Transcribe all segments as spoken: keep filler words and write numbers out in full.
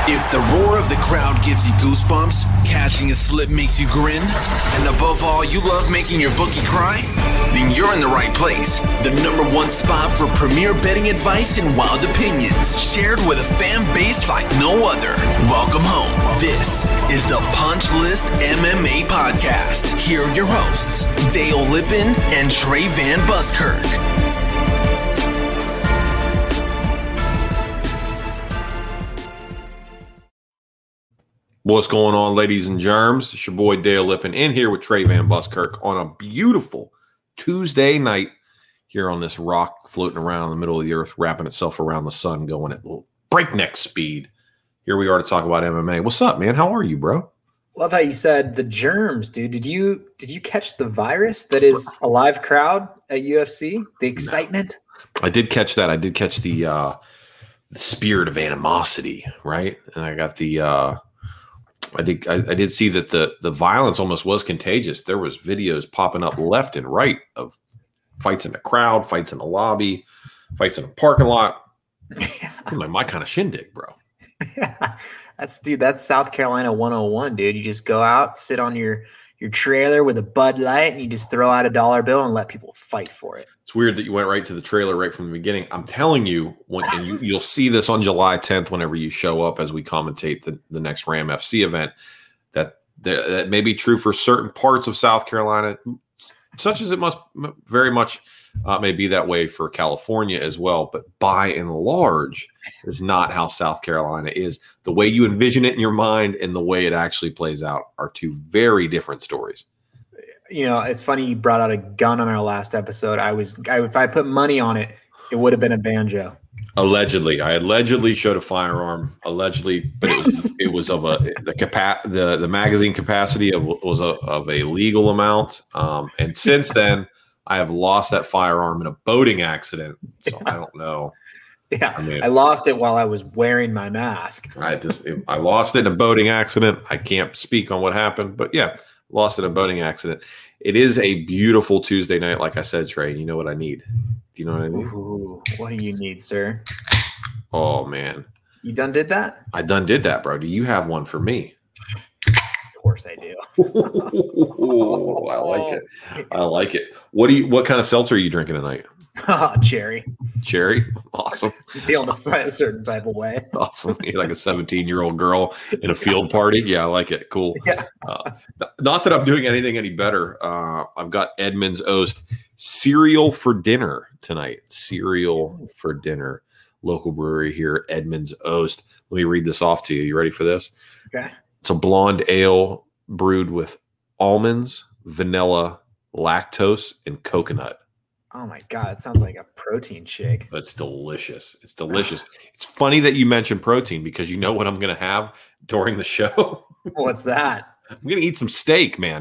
If the roar of the crowd gives you goosebumps, cashing a slip makes you grin, and above all, you love making your bookie cry, then you're in the right place. The number one spot for premier betting advice and wild opinions, shared with a fan base like no other. Welcome home. This is the Punch List M M A Podcast. Here are your hosts, Dale Lippin and Trey Van Buskirk. What's going on, ladies and germs? It's your boy Dale Lippin in here with Trey Van Buskirk on a beautiful Tuesday night here on this rock floating around in the middle of the earth, wrapping itself around the sun, going at breakneck speed. Here we are to talk about M M A. What's up, man? How are you, bro? Love how you said the germs, dude. Did you did you catch the virus that is a live crowd at U F C? The excitement? No. I did catch that. I did catch the uh, the spirit of animosity, right? And I got the uh, I did I, I did see that the the violence almost was contagious. There was videos popping up left and right of fights in the crowd, fights in the lobby, fights in a parking lot. my, my kind of shindig, bro. Yeah, that's dude. That's South Carolina one oh one, dude. You just go out, sit on your your trailer with a Bud Light, and you just throw out a dollar bill and let people fight for it. It's weird that you went right to the trailer right from the beginning. I'm telling you, when and you, you'll see this on July tenth whenever you show up as we commentate the, the next Ram F C event, that that that may be true for certain parts of South Carolina, such as it must very much uh, may be that way for California as well. But by and large, is not how South Carolina is. The way you envision it in your mind and the way it actually plays out are two very different stories. You know, it's funny you brought out a gun on our last episode. I was, I, if I put money on it, it would have been a banjo. Allegedly, I allegedly showed a firearm. Allegedly, but it was it was of a the capa- the the magazine capacity of was a, of a legal amount. Um, and since then, I have lost that firearm in a boating accident. So I don't know. Yeah, I mean, I lost it while I was wearing my mask. I just I lost it in a boating accident. I can't speak on what happened, but yeah, lost it in a boating accident. It is a beautiful Tuesday night, like I said, Trey. You know what I need? Do you know what I need? Ooh, what do you need, sir? Oh man, you done did that? I done did that, bro. Do you have one for me? Of course I do. Ooh, I like it. I like it. What do you? What kind of seltzer are you drinking tonight? Oh, cherry. Cherry? Awesome. You feel a certain type of way. Awesome. You're like a seventeen-year-old girl in a field party. Yeah, I like it. Cool. Yeah. Uh, not that I'm doing anything any better. Uh, I've got Edmonds Oast cereal for dinner tonight. Cereal for dinner. Local brewery here, Edmonds Oast. Let me read this off to you. You ready for this? Okay. It's a blonde ale brewed with almonds, vanilla, lactose, and coconut. Oh my God, it sounds like a protein shake. It's delicious. It's delicious. It's funny that you mentioned protein because you know what I'm going to have during the show? What's that? I'm going to eat some steak, man.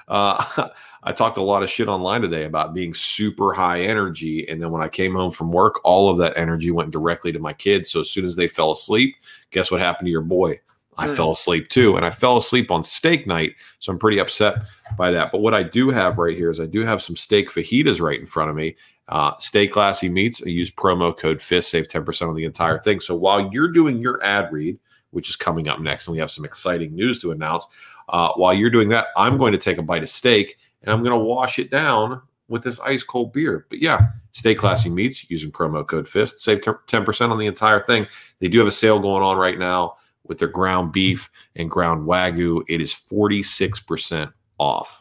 Uh, I talked a lot of shit online today about being super high energy. And then when I came home from work, all of that energy went directly to my kids. So as soon as they fell asleep, guess what happened to your boy? I mm. fell asleep too. And I fell asleep on steak night. So I'm pretty upset by that. But what I do have right here is I do have some steak fajitas right in front of me. Uh, Stay Classy Meats. I use promo code FIST, save ten percent on the entire thing. So while you're doing your ad read, which is coming up next, and we have some exciting news to announce, uh, while you're doing that, I'm going to take a bite of steak and I'm going to wash it down with this ice cold beer. But yeah, Stay Classy Meats using promo code FIST, save ten percent on the entire thing. They do have a sale going on right now with their ground beef and ground Wagyu. It is forty-six percent off.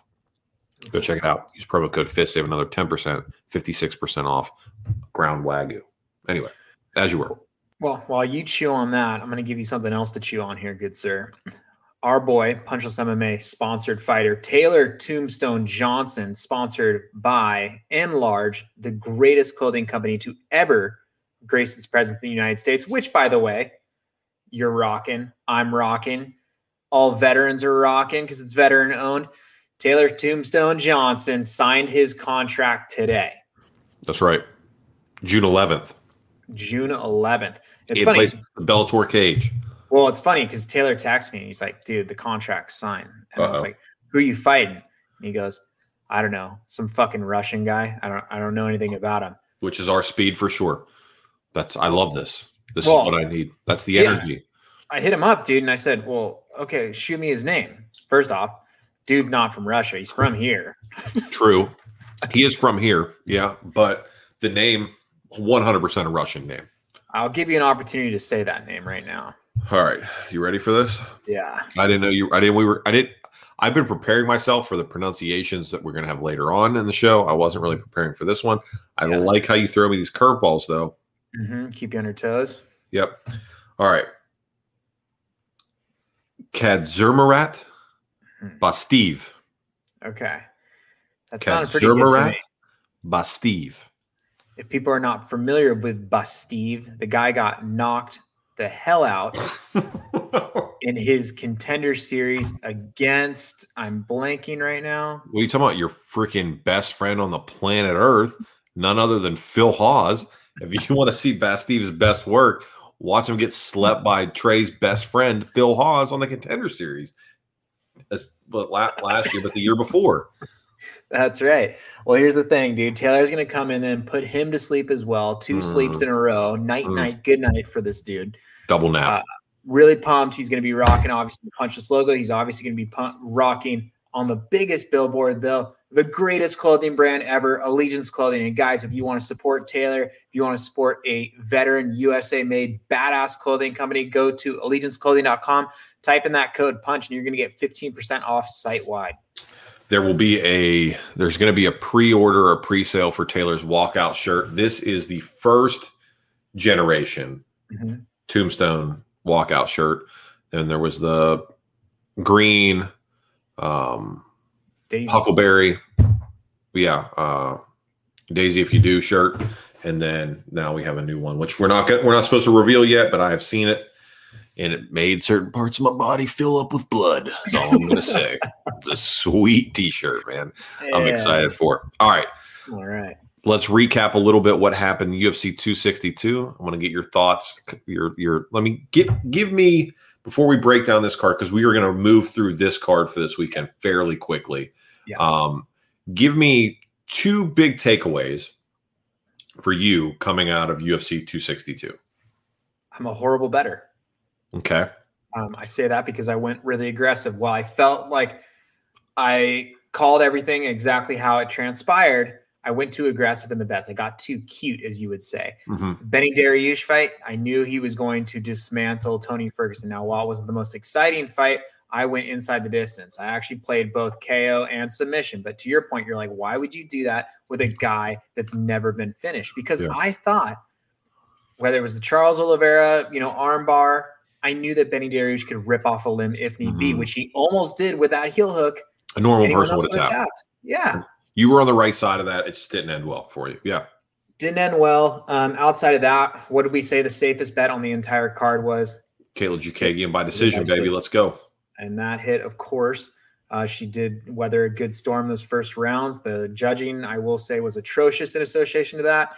Go check it out. Use promo code FIST, save another ten percent, fifty-six percent off ground Wagyu. Anyway, as you were. Well, while you chew on that, I'm going to give you something else to chew on here, good sir. Our boy, Punchless M M A sponsored fighter, Taylor Tombstone Johnson, sponsored by Enlarge, the greatest clothing company to ever grace its presence in the United States, which, by the way, you're rocking. I'm rocking. All veterans are rocking because it's veteran owned. Taylor Tombstone Johnson signed his contract today. That's right. June eleventh. June eleventh. It's he funny. Placed the Bellator cage. Well, it's funny because Taylor texted me and he's like, dude, the contract's signed. And Uh-oh. I was like, who are you fighting? And he goes, I don't know. Some fucking Russian guy. I don't I don't know anything about him. Which is our speed for sure. That's I love this. This well, is what I need. That's the yeah. energy. I hit him up, dude, and I said, well, okay, shoot me his name. First off, dude's not from Russia. He's from here. True. He is from here. Yeah. But the name, one hundred percent a Russian name. I'll give you an opportunity to say that name right now. All right. You ready for this? Yeah. I didn't know you, I didn't, we were, I didn't, I've been preparing myself for the pronunciations that we're going to have later on in the show. I wasn't really preparing for this one. I yeah. like how you throw me these curveballs, though. Mm-hmm. Keep you on your toes. Yep. All right. Kadziermarat Bastiv. Okay. That sounded pretty good to me. Bastiv. If people are not familiar with Bastiv, the guy got knocked the hell out in his Contender Series against, I'm blanking right now. What are you talking about? Your freaking best friend on the planet Earth, none other than Phil Hawes. If you want to see Bastiv's best work, watch him get slept by Trey's best friend, Phil Hawes, on the Contender Series. That's, but last year, but the year before. That's right. Well, here's the thing, dude. Taylor's going to come in and put him to sleep as well. Two mm. sleeps in a row. Night, mm. night, good night for this dude. Double nap. Uh, really pumped. He's going to be rocking, obviously, the Punchless logo. He's obviously going to be pump- rocking on the biggest billboard, though, the greatest clothing brand ever, Allegiance Clothing. And guys, if you want to support Taylor, if you want to support a veteran U S A-made badass clothing company, go to allegiance clothing dot com, type in that code PUNCH, and you're going to get fifteen percent off site-wide. There will be a, there's going to be a pre-order or pre-sale for Taylor's walkout shirt. This is the first generation mm-hmm. Tombstone walkout shirt. And there was the green, um, Daisy. Huckleberry. Yeah. Uh, Daisy, if you do shirt. And then now we have a new one, which we're not going we're not supposed to reveal yet, but I have seen it. And it made certain parts of my body fill up with blood. That's all I'm going to say. It's a sweet T-shirt, man. Yeah. I'm excited for it. All right. All right. Let's recap a little bit what happened in U F C two sixty-two. I want to get your thoughts. Your your. Let me get give me before we break down this card, because we are going to move through this card for this weekend fairly quickly. Yeah. Um, give me two big takeaways for you coming out of U F C two sixty-two. I'm a horrible bettor. Okay. Um, I say that because I went really aggressive. While I felt like I called everything exactly how it transpired, I went too aggressive in the bets. I got too cute, as you would say. Mm-hmm. Benny Dariush fight, I knew he was going to dismantle Tony Ferguson. Now, while it wasn't the most exciting fight, I went inside the distance. I actually played both K O and submission. But to your point, you're like, why would you do that with a guy that's never been finished? Because yeah. I thought, whether it was the Charles Oliveira, you know, armbar, I knew that Benny Dariush could rip off a limb if need mm-hmm. be, which he almost did with that heel hook. A normal person would have tapped. tapped. Yeah. You were on the right side of that. It just didn't end well for you. Yeah. Didn't end well. Um, outside of that, what did we say the safest bet on the entire card was? Kayla Chookagian by decision, by baby. Let's go. And that hit, of course. Uh, she did weather a good storm those first rounds. The judging, I will say, was atrocious in association to that.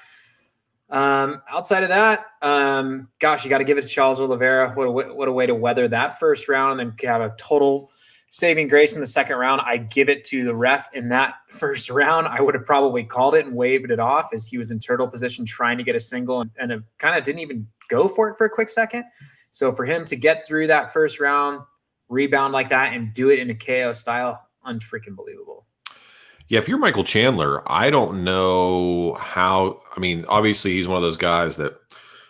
Um, outside of that, um, gosh, you got to give it to Charles Oliveira. What a, what a way to weather that first round and then have a total saving grace in the second round. I give it to the ref in that first round. I would have probably called it and waved it off as he was in turtle position trying to get a single and, and kind of didn't even go for it for a quick second. So for him to get through that first round, rebound like that, and do it in a K O style, unfreaking believable. Yeah, if you're Michael Chandler, I don't know how. I mean, obviously, he's one of those guys that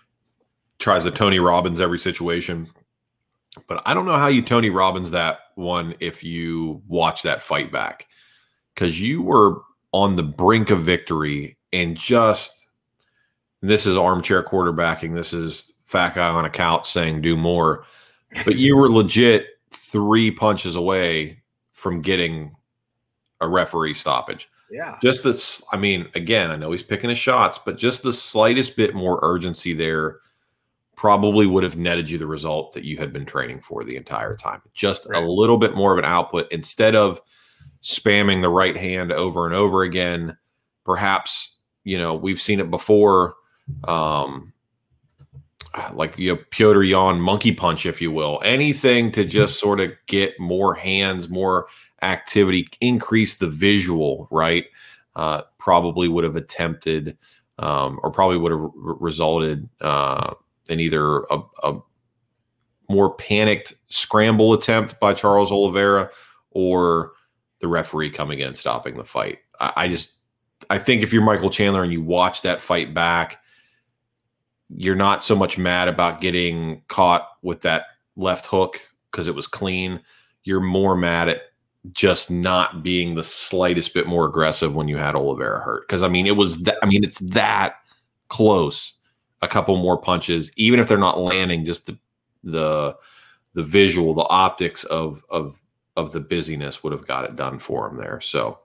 tries to Tony Robbins every situation. But I don't know how you Tony Robbins that one if you watch that fight back. Because you were on the brink of victory and just – this is armchair quarterbacking. This is fat guy on a couch saying do more. But you were legit three punches away from getting – a referee stoppage. Yeah. Just this, I mean, again, I know he's picking his shots, but just the slightest bit more urgency there probably would have netted you the result that you had been training for the entire time. Just right. a little bit more of an output instead of spamming the right hand over and over again. Perhaps, you know, we've seen it before. Um, like, you know, Piotr Yan monkey punch, if you will, anything to just sort of get more hands, more activity, increase the visual, right? Uh, probably would have attempted um, or probably would have r- resulted uh, in either a, a more panicked scramble attempt by Charles Oliveira or the referee coming in and stopping the fight. I, I just, I think if you're Michael Chandler and you watch that fight back, you're not so much mad about getting caught with that left hook because it was clean. You're more mad at just not being the slightest bit more aggressive when you had Oliveira hurt. Because, I mean, it was, that, I mean, it's that close. A couple more punches, even if they're not landing, just the, the, the visual, the optics of, of, of the busyness would have got it done for him there. So,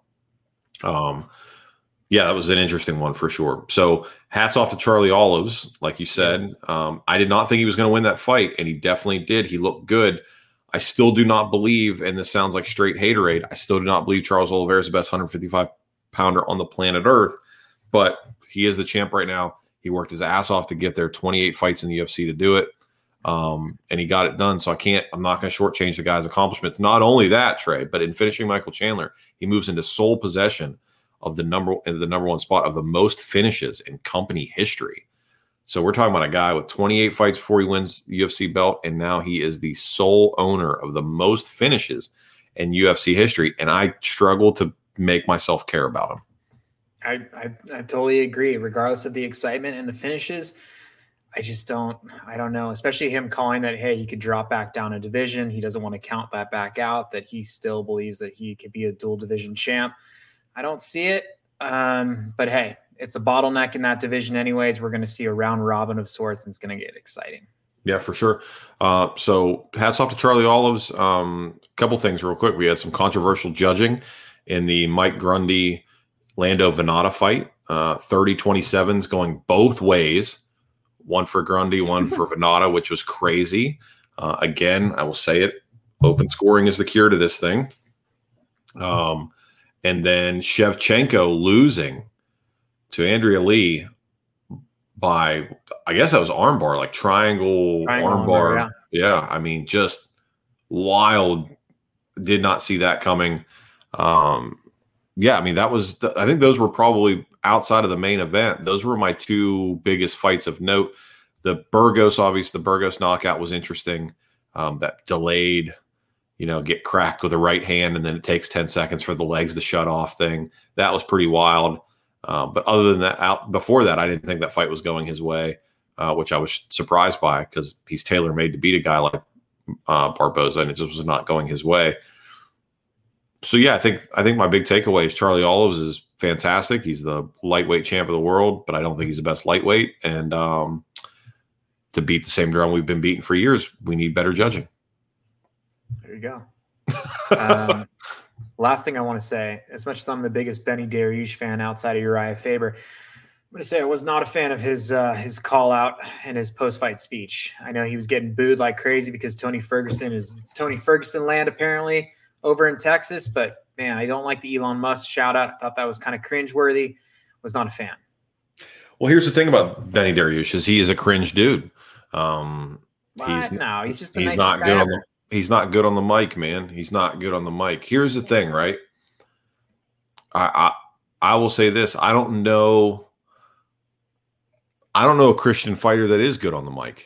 um, yeah, that was an interesting one for sure. So hats off to Charlie Olives. Like you said, um, I did not think he was going to win that fight, and he definitely did. He looked good. I still do not believe, and this sounds like straight haterade, I still do not believe Charles Oliveira is the best one fifty-five pounder on the planet Earth, but he is the champ right now. He worked his ass off to get there, twenty-eight fights in the U F C to do it, um, and he got it done. So I can't, I'm not going to shortchange the guy's accomplishments. Not only that, Trey, but in finishing Michael Chandler, he moves into sole possession of the number in the number one spot of the most finishes in company history. So we're talking about a guy with twenty-eight fights before he wins the U F C belt, and now he is the sole owner of the most finishes in U F C history. And I struggle to make myself care about him. I, I, I totally agree. Regardless of the excitement and the finishes, I just don't, I don't know, especially him calling that, hey, he could drop back down a division. He doesn't want to count that back out, that he still believes that he could be a dual division champ. I don't see it. Um, but hey, it's a bottleneck in that division anyways. We're going to see a round robin of sorts, and it's going to get exciting. Yeah, for sure. Uh, so hats off to Charlie Olives. A um, couple things real quick. We had some controversial judging in the Mike Grundy Lando Venata fight. Uh, thirty twenty-sevens going both ways. One for Grundy, one for Venata, which was crazy. Uh, again, I will say it. Open scoring is the cure to this thing. Um, and then Shevchenko losing to Andrea Lee by, I guess that was armbar, like triangle, triangle armbar. Armbar, yeah. yeah, I mean, just wild. Did not see that coming. Um, yeah, I mean, that was, the, I think those were probably outside of the main event. Those were my two biggest fights of note. The Burgos, obviously, the Burgos knockout was interesting. Um, that delayed, you know, get cracked with a right hand, and then it takes ten seconds for the legs to shut off thing. That was pretty wild. Um, but other than that, out before that, I didn't think that fight was going his way, uh, which I was surprised by because he's tailor-made to beat a guy like uh, Barboza, and it just was not going his way. So yeah, I think I think my big takeaway is Charlie Olives is fantastic. He's the lightweight champ of the world, but I don't think he's the best lightweight. And um, to beat the same drum we've been beating for years, we need better judging. There you go. um, last thing I want to say, as much as I'm the biggest Benny Dariush fan outside of Uriah Faber, I'm going to say I was not a fan of his uh, his call out and his post fight speech. I know he was getting booed like crazy because Tony Ferguson is it's Tony Ferguson land apparently over in Texas, but man, I don't like the Elon Musk shout out. I thought that was kind of cringeworthy. Was not a fan. Well, here's the thing about Benny Dariush is he is a cringe dude. Um, he's no, he's just the he's nicest not guy good ever. on the he's not good on the mic, man. He's not good on the mic. Here's the thing, right? I I, I will say this. I don't know. I don't know a Christian fighter that is good on the mic.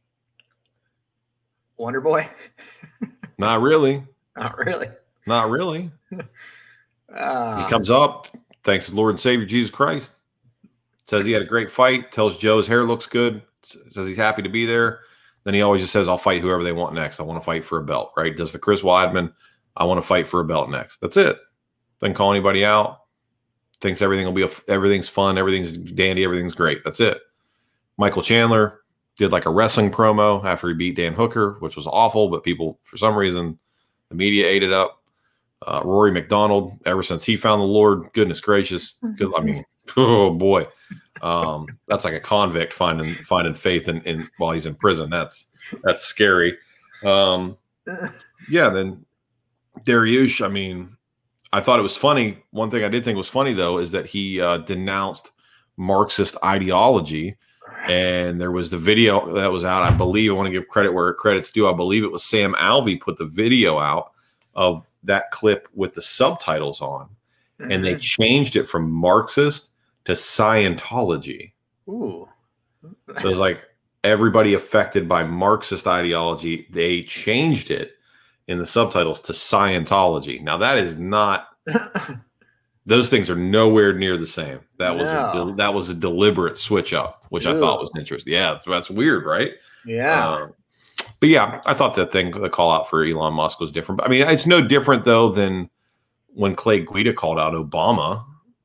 Wonder Boy? Not really. Not really. Not really. Uh, he comes up, thanks his Lord and Savior Jesus Christ, says he had a great fight, tells Joe his hair looks good, says he's happy to be there. Then he always just says, I'll fight whoever they want next. I want to fight for a belt, right? Does the Chris Weidman, I want to fight for a belt next. That's it. Doesn't call anybody out. Thinks everything will be, a, everything's fun, everything's dandy, everything's great. That's it. Michael Chandler did like a wrestling promo after he beat Dan Hooker, which was awful, but people, for some reason, the media ate it up. Uh, Rory McDonald, ever since he found the Lord, goodness gracious, good, I mean, oh boy, um, that's like a convict finding finding faith in, in while he's in prison. That's that's scary. Um, yeah, then Dariush. I mean, I thought it was funny. One thing I did think was funny though is that he uh, denounced Marxist ideology. And there was the video that was out. I believe I want to give credit where credit's due. I believe it was Sam Alvey put the video out of that clip with the subtitles on, mm-hmm. and they changed it from Marxist to Scientology. Ooh. So it was like, everybody affected by Marxist ideology, they changed it in the subtitles to Scientology. Now that is not, those things are nowhere near the same. That was No. a, that was a deliberate switch up, which I thought Ew. was interesting. Yeah, that's, that's weird, right? Yeah. Um, but yeah, I thought that thing, the call out for Elon Musk was different. But I mean, it's no different though than when Clay Guida called out Obama.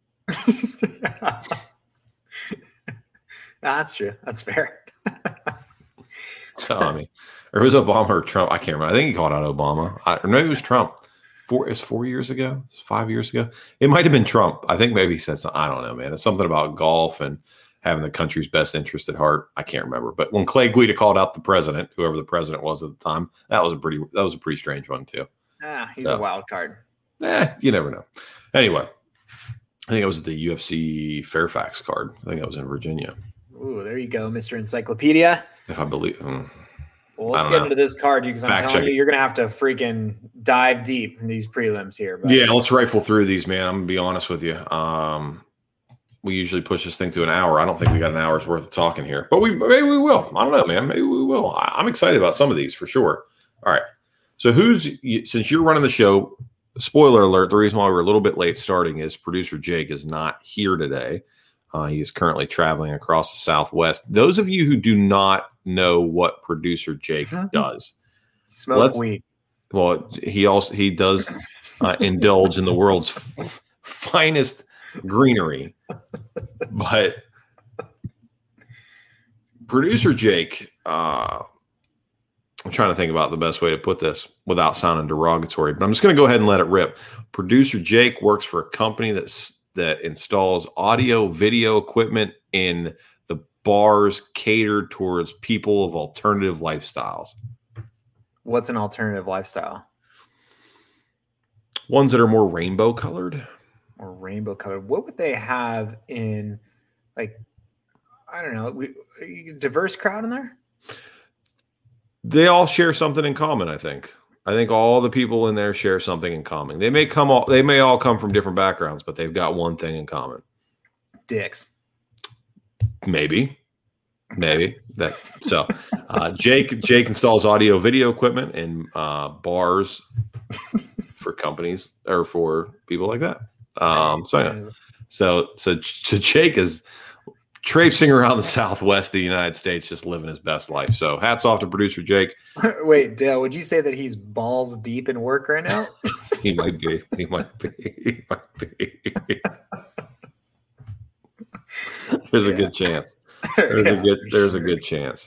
That's true. That's fair. So I mean, or it was Obama or Trump. I can't remember. I think he called out Obama. I, or maybe it was Trump. Four, it was four years ago, five years ago. It might have been Trump. I think maybe he said something. I don't know, man. It's something about golf and having the country's best interest at heart. I can't remember. But when Clay Guida called out the president, whoever the president was at the time, that was a pretty that was a pretty strange one too. Ah, he's So. a wild card. Eh, you never know. Anyway, I think it was the U F C Fairfax card. I think it was in Virginia, Ooh, there you go, Mister Encyclopedia. if I believe. mm. Well, I let's don't get know. into this card because I'm Fact telling check you, it. you're gonna have to freaking dive deep in these prelims here. But Yeah, let's rifle through these, man. I'm gonna be honest with you. Um, we usually push this thing to an hour. I don't think we got an hour's worth of talking here, but we maybe we will. I don't know, man. Maybe we will. I, I'm excited about some of these for sure. All right. So who's since you're running the show? Spoiler alert: the reason why we're a little bit late starting is producer Jake is not here today. Uh, he is currently traveling across the Southwest. Those of you who do not know what producer Jake does, smoke Let's- weed. well, he also he does uh, indulge in the world's f- finest greenery. But producer Jake, uh, I'm trying to think about the best way to put this without sounding derogatory, but I'm just going to go ahead and let it rip. Producer Jake works for a company that's that installs audio video equipment in the bars catered towards people of alternative lifestyles. What's an alternative lifestyle Ones that are more rainbow colored. or rainbow colored? What would they have in, like, I don't know, we, diverse crowd in there? They all share something in common, I think. I think all the people in there share something in common. They may come all they may all come from different backgrounds, but they've got one thing in common. Dicks. Maybe. Maybe. That so uh, Jake Jake installs audio video equipment in uh, bars for companies or for people like that. Um so yeah. So so so Jake is traipsing around the Southwest of the United States, just living his best life. So hats off to producer Jake. Wait, Dale, would you say that he's balls deep in work right now? He might be. He might be. He might be. There's a Yeah. good chance. There's Yeah. a good. There's a good chance.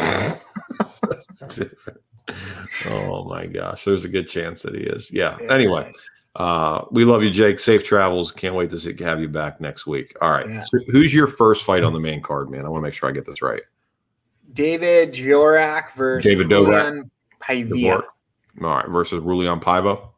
Oh my gosh, there's a good chance that he is. Yeah. Yeah. Anyway, uh, we love you, Jake. Safe travels. Can't wait to see, have you back next week. All right. Yeah. So who's your first fight on the main card, man? I want to make sure I get this right. David Dvorak versus David Dobrik. Julian Paiva. All right. Versus Rulian Paiva.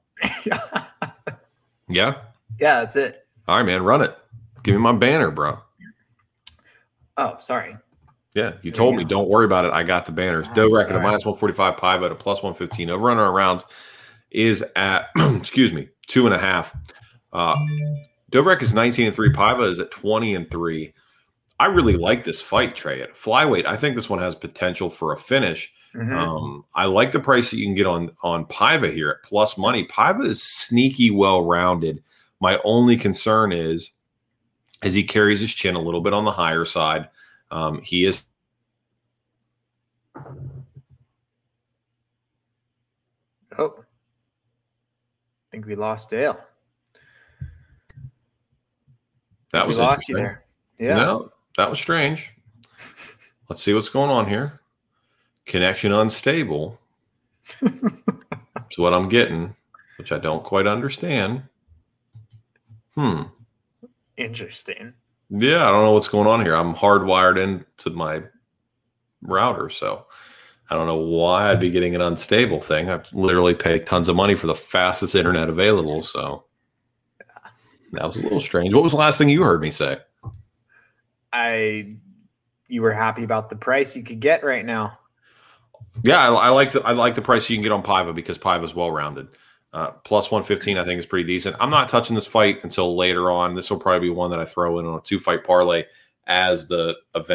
Yeah. Yeah, that's it. All right, man. Run it. Give me my banner, bro. Oh, sorry. Yeah, you There told you me. go. Don't worry about it. I got the banners. I'm Dobrik at a sorry. minus one forty-five, Paiva at a plus one fifteen. Over under our rounds is at, excuse me, two and a half. Uh, Dobrik is nineteen and three. Paiva is at twenty and three. I really like this fight, Trey. At flyweight, I think this one has potential for a finish. Mhm. Um, I like the price that you can get on on Paiva here at plus money. Paiva is sneaky well rounded. My only concern is, as he carries his chin a little bit on the higher side. Um, he is. Oh, I think we lost Dale. That was we lost you interesting. there. Yeah. No, that was strange. Let's see what's going on here. Connection unstable. That's what I'm getting, which I don't quite understand. Hmm. Interesting. Yeah, I don't know what's going on here. I'm hardwired into my router, so I don't know why I'd be getting an unstable thing. I literally pay tons of money for the fastest internet available, so that was a little strange. What was the last thing you heard me say? I, you were happy about the price you could get right now. Yeah, I, I like the I like the price you can get on Paiva because Paiva is well rounded. Uh, plus one fifteen, I think, is pretty decent. I'm not touching this fight until later on. This will probably be one that I throw in on a two fight parlay as the event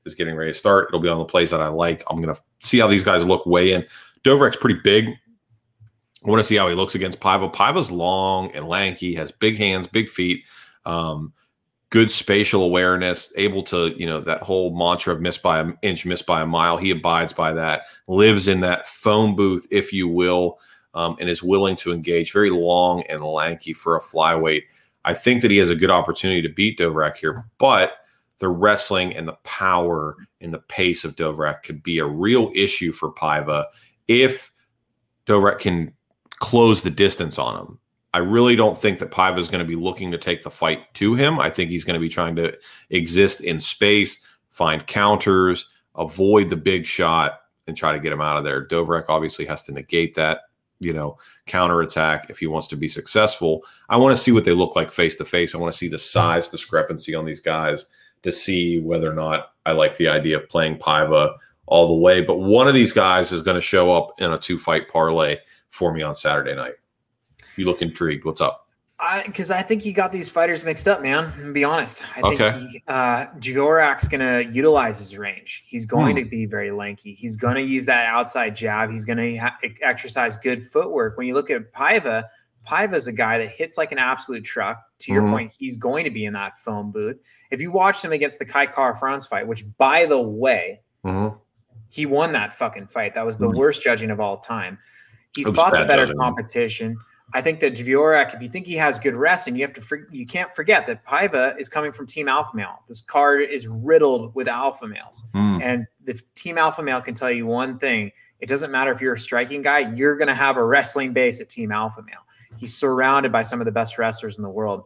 is getting ready to start. It'll be on the plays that I like. I'm going to see how these guys look weigh in. Dovrek's pretty big. I want to see how he looks against Paiva. Paiva's long and lanky, has big hands, big feet, um, good spatial awareness, able to, you know, that whole mantra of miss by an inch, miss by a mile. He abides by that, lives in that phone booth, if you will, um, and is willing to engage. Very long and lanky for a flyweight. I think that he has a good opportunity to beat Dovrek here, but the wrestling and the power and the pace of Dovrek could be a real issue for Paiva if Dovrek can close the distance on him. I really don't think that Paiva is going to be looking to take the fight to him. I think he's going to be trying to exist in space, find counters, avoid the big shot, and try to get him out of there. Dovrek obviously has to negate that, you know, counterattack if he wants to be successful. I want to see what they look like face to face. I want to see the size discrepancy on these guys to see whether or not I like the idea of playing Paiva all the way. But one of these guys is going to show up in a two-fight parlay for me on Saturday night. You look intrigued. What's up? I because I think you got these fighters mixed up, man. To be honest, I think Okay. he, uh, Dvorak's going to utilize his range. He's going Hmm. to be very lanky. He's going to use that outside jab. He's going to ha- exercise good footwork. When you look at Paiva, Paiva's a guy that hits like an absolute truck. To your Mhm. point, he's going to be in that phone booth. If you watched him against the Kai Kara France fight, which by the way, Mm-hmm. he won that fucking fight. That was the Mhm. worst judging of all time. He's It was fought the bad better judging. competition. I think that Dvorak, if you think he has good wrestling, you have to for, you can't forget that Paiva is coming from Team Alpha Male. This card is riddled with alpha males, Mm. and the Team Alpha Male can tell you one thing: it doesn't matter if you're a striking guy, you're going to have a wrestling base at Team Alpha Male. He's surrounded by some of the best wrestlers in the world.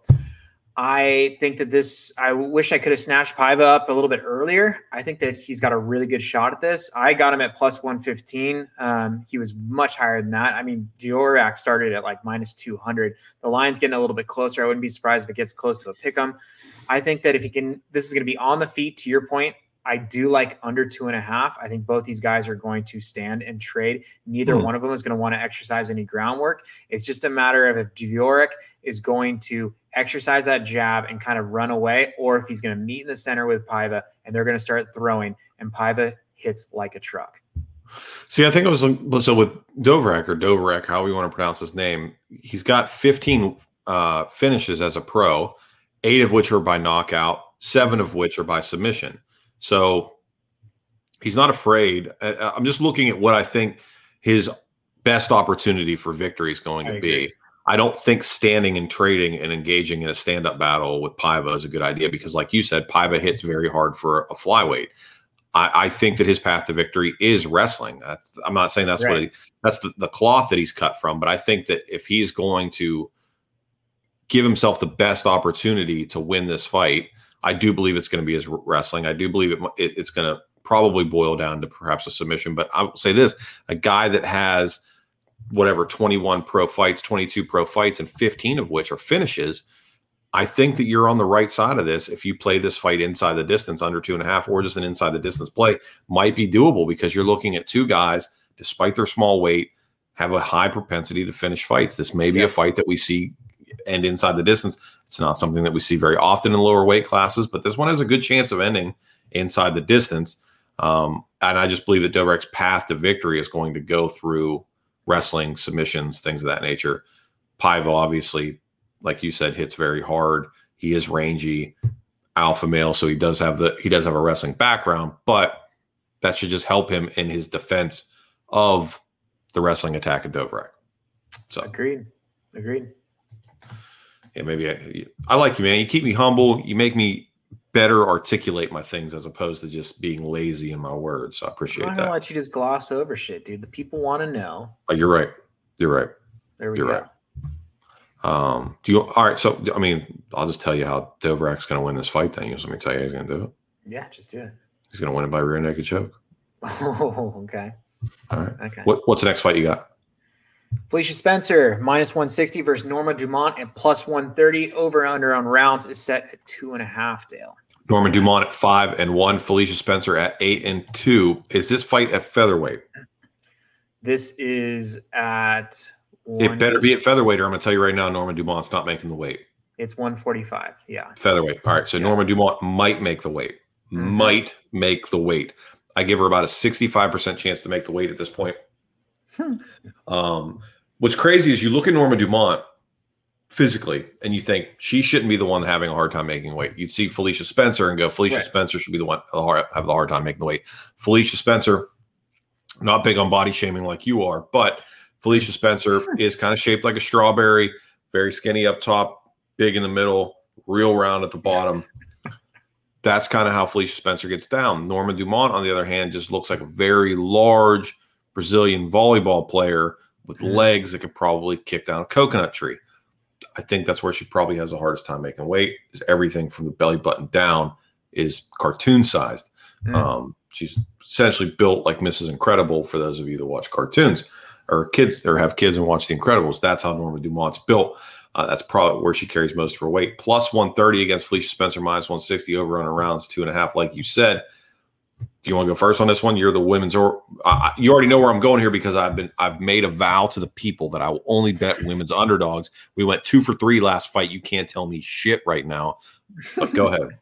I think that this, I wish I could have snatched Paiva up a little bit earlier. I think that he's got a really good shot at this. I got him at plus one fifteen. Um, he was much higher than that. I mean, Dvorak started at like minus two hundred. The line's getting a little bit closer. I wouldn't be surprised if it gets close to a pick 'em. I think that if he can, this is going to be on the feet. To your point, I do like under two and a half. I think both these guys are going to stand and trade. Neither Hmm. one of them is going to want to exercise any groundwork. It's just a matter of if Dvorak is going to exercise that jab and kind of run away, or if he's going to meet in the center with Paiva and they're going to start throwing, and Paiva hits like a truck. See, I think it was so with Dovrek or Dovrek, how we want to pronounce his name. He's got fifteen uh, finishes as a pro, eight of which are by knockout, seven of which are by submission. So he's not afraid. I- I'm just looking at what I think his best opportunity for victory is going I to agree. be. I don't think standing and trading and engaging in a stand-up battle with Paiva is a good idea because, like you said, Paiva hits very hard for a flyweight. I, I think that his path to victory is wrestling. That's, I'm not saying that's Right. what he, that's the, the cloth that he's cut from, but I think that if he's going to give himself the best opportunity to win this fight, I do believe it's going to be his wrestling. I do believe it, it, it's going to probably boil down to perhaps a submission. But I will say this: a guy that has whatever twenty-one pro fights, twenty-two pro fights, and fifteen of which are finishes. I think that you're on the right side of this. If you play this fight inside the distance, under two and a half, or just an inside the distance play, might be doable because you're looking at two guys, despite their small weight, have a high propensity to finish fights. This may be Yeah. a fight that we see end inside the distance. It's not something that we see very often in lower weight classes, but this one has a good chance of ending inside the distance. Um, and I just believe that Dovrek's path to victory is going to go through wrestling, submissions, things of that nature. Paiva, obviously, like you said, hits very hard. He is rangy, alpha male, so he does have the he does have a wrestling background, but that should just help him in his defense of the wrestling attack of Dovrek. So Agreed. Agreed. yeah, maybe I, I like you, man. You keep me humble. You make me better articulate my things as opposed to just being lazy in my words. So I I'm appreciate not gonna that. let you just gloss over shit, dude. The people want to know. Oh, you're right. You're right. There we You're go. right. Um, do you all right? So I mean, I'll just tell you how Dovrek's going to win this fight. Then you just let me tell you how he's going to do it. Yeah, just do it. He's going to win it by rear naked choke. Oh, okay. All right. Okay. What, what's the next fight you got? Felicia Spencer, minus one sixty versus Norma Dumont at plus one thirty. Over under on rounds is set at two and a half, Dale. Norman Dumont at five and one. Felicia Spencer at eight and two. Is this fight at featherweight? This is at one, It better be at featherweight, or I'm going to tell you right now, Norman Dumont's not making the weight. It's one forty-five. Yeah. Featherweight. All right. So Yeah. Norman Dumont might make the weight. mm-hmm. might make the weight. I give her about a sixty-five percent chance to make the weight at this point. Hmm. Um, what's crazy is you look at Norma Dumont physically and you think she shouldn't be the one having a hard time making weight. You'd see Felicia Spencer and go, Felicia right. Spencer should be the one have the hard time making the weight. Felicia Spencer, not big on body shaming like you are, but Felicia Spencer is kind of shaped like a strawberry, very skinny up top, big in the middle, real round at the bottom. That's kind of how Felicia Spencer gets down. Norma Dumont, on the other hand, just looks like a very large Brazilian volleyball player with mm. legs that could probably kick down a coconut tree. I think that's where she probably has the hardest time making weight, is everything from the belly button down is cartoon sized. Mm. Um, she's essentially built like Missus Incredible, for those of you that watch cartoons or kids or have kids and watch The Incredibles. That's how Norma Dumont's built. Uh, that's probably where she carries most of her weight. Plus one thirty against Felicia Spencer, minus one sixty over on her rounds, two and a half, like you said. Do you want to go first on this one? You're the women's, or uh, you already know where I'm going here because I've been I've made a vow to the people that I will only bet women's underdogs. We went two for three last fight. You can't tell me shit right now. But go ahead.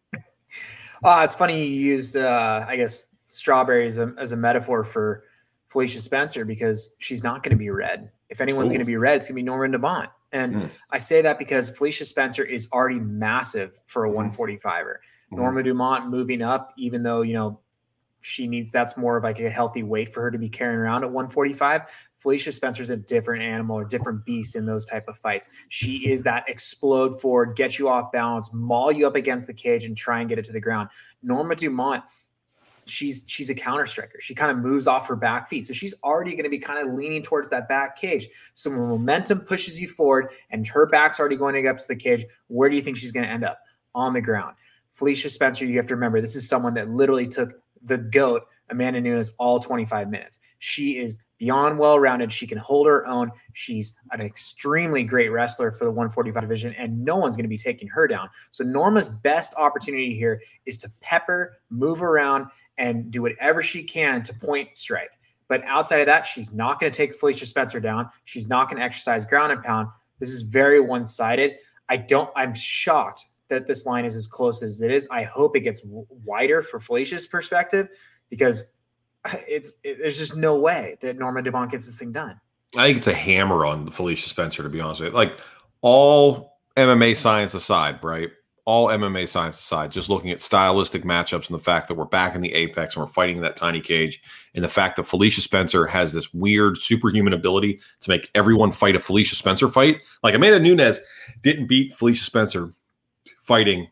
Uh, it's funny you used, uh, I guess, strawberries as a, as a metaphor for Felicia Spencer because she's not going to be red. If anyone's going to be red, it's going to be Norma Dumont. And mm. I say that because Felicia Spencer is already massive for a one forty-five-er. Mm. Norma Dumont moving up, even though, you know, she needs, that's more of like a healthy weight for her to be carrying around at one forty-five. Felicia Spencer's a different animal, a different beast in those type of fights. She is that explode forward, get you off balance, maul you up against the cage and try and get it to the ground. Norma Dumont, she's she's a counter striker. She kind of moves off her back feet. So she's already going to be kind of leaning towards that back cage. So when momentum pushes you forward and her back's already going up to the cage, where do you think she's going to end up? On the ground. Felicia Spencer, you have to remember, this is someone that literally took the GOAT, Amanda Nunes, all twenty-five minutes. She is beyond well-rounded. She can hold her own. She's an extremely great wrestler for the one forty-five division, and no one's going to be taking her down. So Norma's best opportunity here is to pepper, move around, and do whatever she can to point strike. But outside of that, she's not going to take Felicia Spencer down. She's not going to exercise ground and pound. This is very one-sided. I don't, I'm shocked that this line is as close as it is. I hope it gets w- wider for Felicia's perspective because it's it, there's just no way that Norma Dumont gets this thing done. I think it's a hammer on Felicia Spencer, to be honest with you. Like, all M M A science aside, right? All M M A science aside, just looking at stylistic matchups and the fact that we're back in the apex and we're fighting in that tiny cage, and the fact that Felicia Spencer has this weird superhuman ability to make everyone fight a Felicia Spencer fight. Like, Amanda Nunes didn't beat Felicia Spencer fighting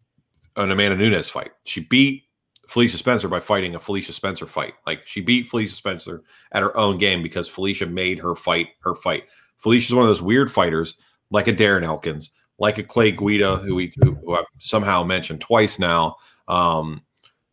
an Amanda Nunes fight. She beat Felicia Spencer by fighting a Felicia Spencer fight. Like, she beat Felicia Spencer at her own game because Felicia made her fight her fight. Felicia's one of those weird fighters, like a Darren Elkins, like a Clay Guida, who we who, who I've somehow mentioned twice now. Um,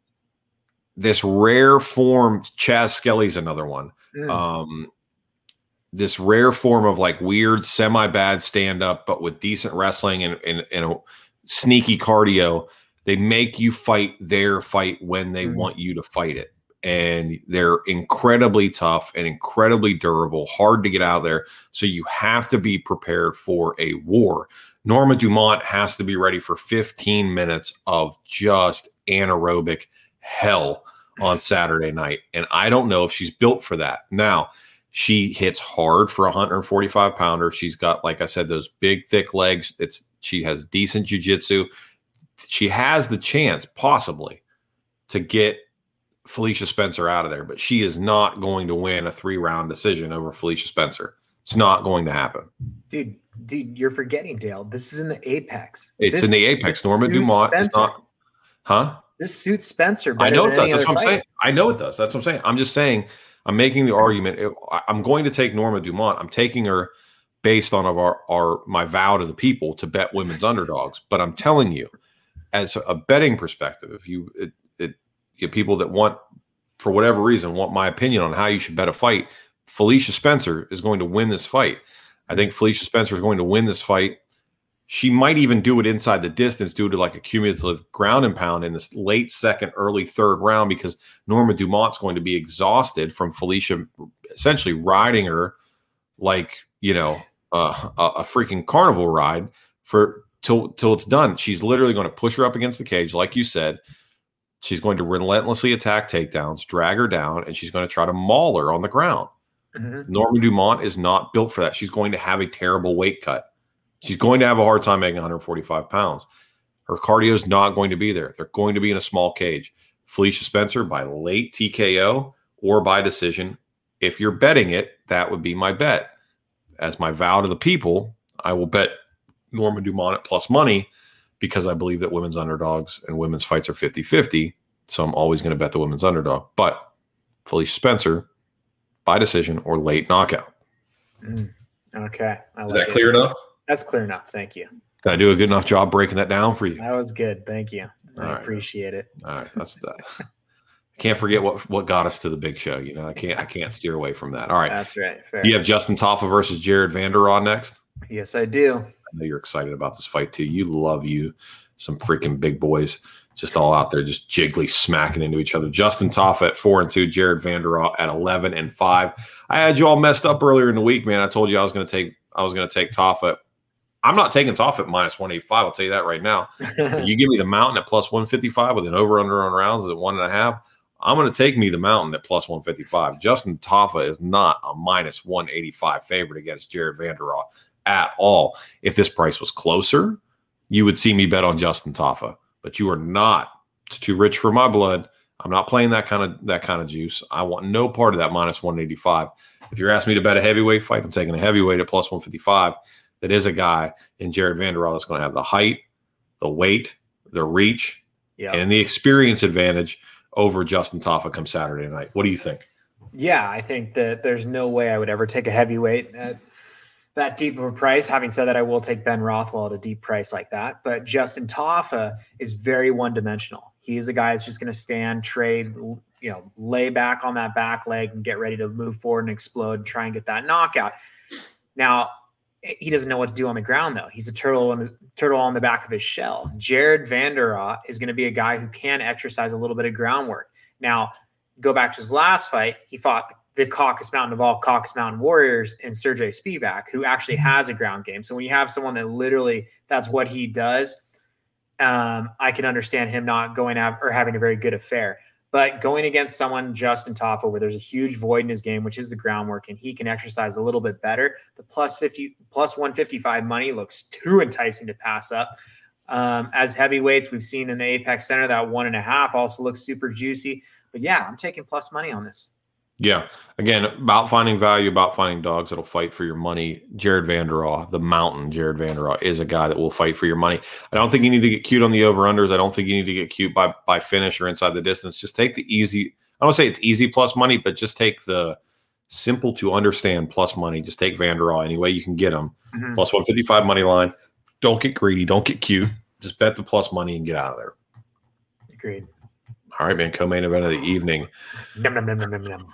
this rare form, Chaz Skelly's another one. Mm. Um, this rare form of like weird, semi-bad stand-up, but with decent wrestling and, and, and a sneaky cardio. They make you fight their fight when they mm. want you to fight it. And they're incredibly tough and incredibly durable, hard to get out of there. So you have to be prepared for a war. Norma Dumont has to be ready for fifteen minutes of just anaerobic hell on Saturday night. And I don't know if she's built for that. Now, she hits hard for a one forty-five pounder. She's got, like I said, those big, thick legs. It's she has decent jiu-jitsu. She has the chance, possibly, to get Felicia Spencer out of there, but she is not going to win a three-round decision over Felicia Spencer. It's not going to happen. Dude, dude, you're forgetting, Dale. This is in the apex. It's this, in the apex. Norma Dumont is not. Huh? This suits Spencer. I know it does. That's what I'm saying. I know it does. That's what I'm saying. I'm just saying, I'm making the argument. It, I'm going to take Norma Dumont. I'm taking her based on of our, our my vow to the people to bet women's underdogs. But I'm telling you, as a betting perspective, if you it, it you people that want, for whatever reason, want my opinion on how you should bet a fight, Felicia Spencer is going to win this fight. I think Felicia Spencer is going to win this fight. She might even do it inside the distance due to like a cumulative ground and pound in this late second, early third round, because Norma Dumont's going to be exhausted from Felicia essentially riding her like, you know, uh, a, a freaking carnival ride for till till it's done. She's literally going to push her up against the cage, like you said, She's going to relentlessly attack takedowns, drag her down, and she's going to try to maul her on the ground. Mm-hmm. Norma Dumont is not built for that. She's going to have a terrible weight cut. She's going to have a hard time making one hundred forty-five pounds. Her cardio is not going to be there. They're going to be in a small cage. Felicia Spencer by late T K O or by decision. If you're betting it, that would be my bet. As my vow to the people, I will bet Norma Dumont at plus money because I believe that women's underdogs and women's fights are fifty-fifty. So I'm always going to bet the women's underdog. But Felicia Spencer by decision or late knockout. Mm, okay. I Is like that clear it. enough? That's clear enough. Thank you. Did I do a good enough job breaking that down for you? That was good. Thank you. I All appreciate right. it. All right. That's that. I can't forget what what got us to the big show. You know, I can't I can't steer away from that. All right. That's right. Fair. Do you have Justin Taffa versus Jared Vanderraa next? Yes, I do. I know you're excited about this fight too. You love you some freaking big boys just all out there, just jiggly smacking into each other. Justin Taffa at four and two, Jared Vanderraa at eleven and five. I had you all messed up earlier in the week, man. I told you I was going to take I was going to take Taffa. I'm not taking Taffa at minus one eighty-five. I'll tell you that right now. You give me the Mountain at plus one fifty-five with an over under on rounds at one and a half. I'm going to take me the Mountain at plus one fifty-five. Justin Taffa is not a minus one eighty-five favorite against Jared Vanderraa at all. If this price was closer, you would see me bet on Justin Taffa, but you are not. It's too rich for my blood. I'm not playing that kind of that kind of juice. I want no part of that minus one eighty-five. If you're asking me to bet a heavyweight fight, I'm taking a heavyweight at plus one fifty-five. That is a guy in Jared Vanderraa that's going to have the height, the weight, the reach, yeah. and the experience advantage over Justin Taffa come Saturday night. What do you think? Yeah, I think that there's no way I would ever take a heavyweight at that deep of a price. Having said that, I will take Ben Rothwell at a deep price like that. But Justin Taffa is very one-dimensional. He's a guy that's just going to stand, trade, you know, lay back on that back leg and get ready to move forward and explode and try and get that knockout. Now, he doesn't know what to do on the ground, though. He's a turtle on the, turtle on the back of his shell. Jared Vanderraa is going to be a guy who can exercise a little bit of groundwork. Now, go back to his last fight. He fought the Caucasus Mountain of all Caucasus Mountain warriors in Sergey Spivak, who actually has a ground game. So when you have someone that literally that's what he does, um, I can understand him not going out or having a very good affair. But going against someone, Justin Taffa, where there's a huge void in his game, which is the groundwork, and he can exercise a little bit better, the plus fifty, plus one fifty-five money looks too enticing to pass up. Um, as heavyweights, we've seen in the Apex Center, that one and a half also looks super juicy. But yeah, I'm taking plus money on this. Yeah. Again, about finding value, about finding dogs that'll fight for your money. Jared Vanderraa, the Mountain, Jared Vanderraa is a guy that will fight for your money. I don't think you need to get cute on the over-unders. I don't think you need to get cute by by finish or inside the distance. Just take the easy – I don't say it's easy plus money, but just take the simple to understand plus money. Just take Vanderraa any way you can get him. Mm-hmm. Plus one fifty-five money line. Don't get greedy. Don't get cute. Just bet the plus money and get out of there. Agreed. All right, man. Co-main event of the evening. Nom, nom, nom, nom, nom, nom.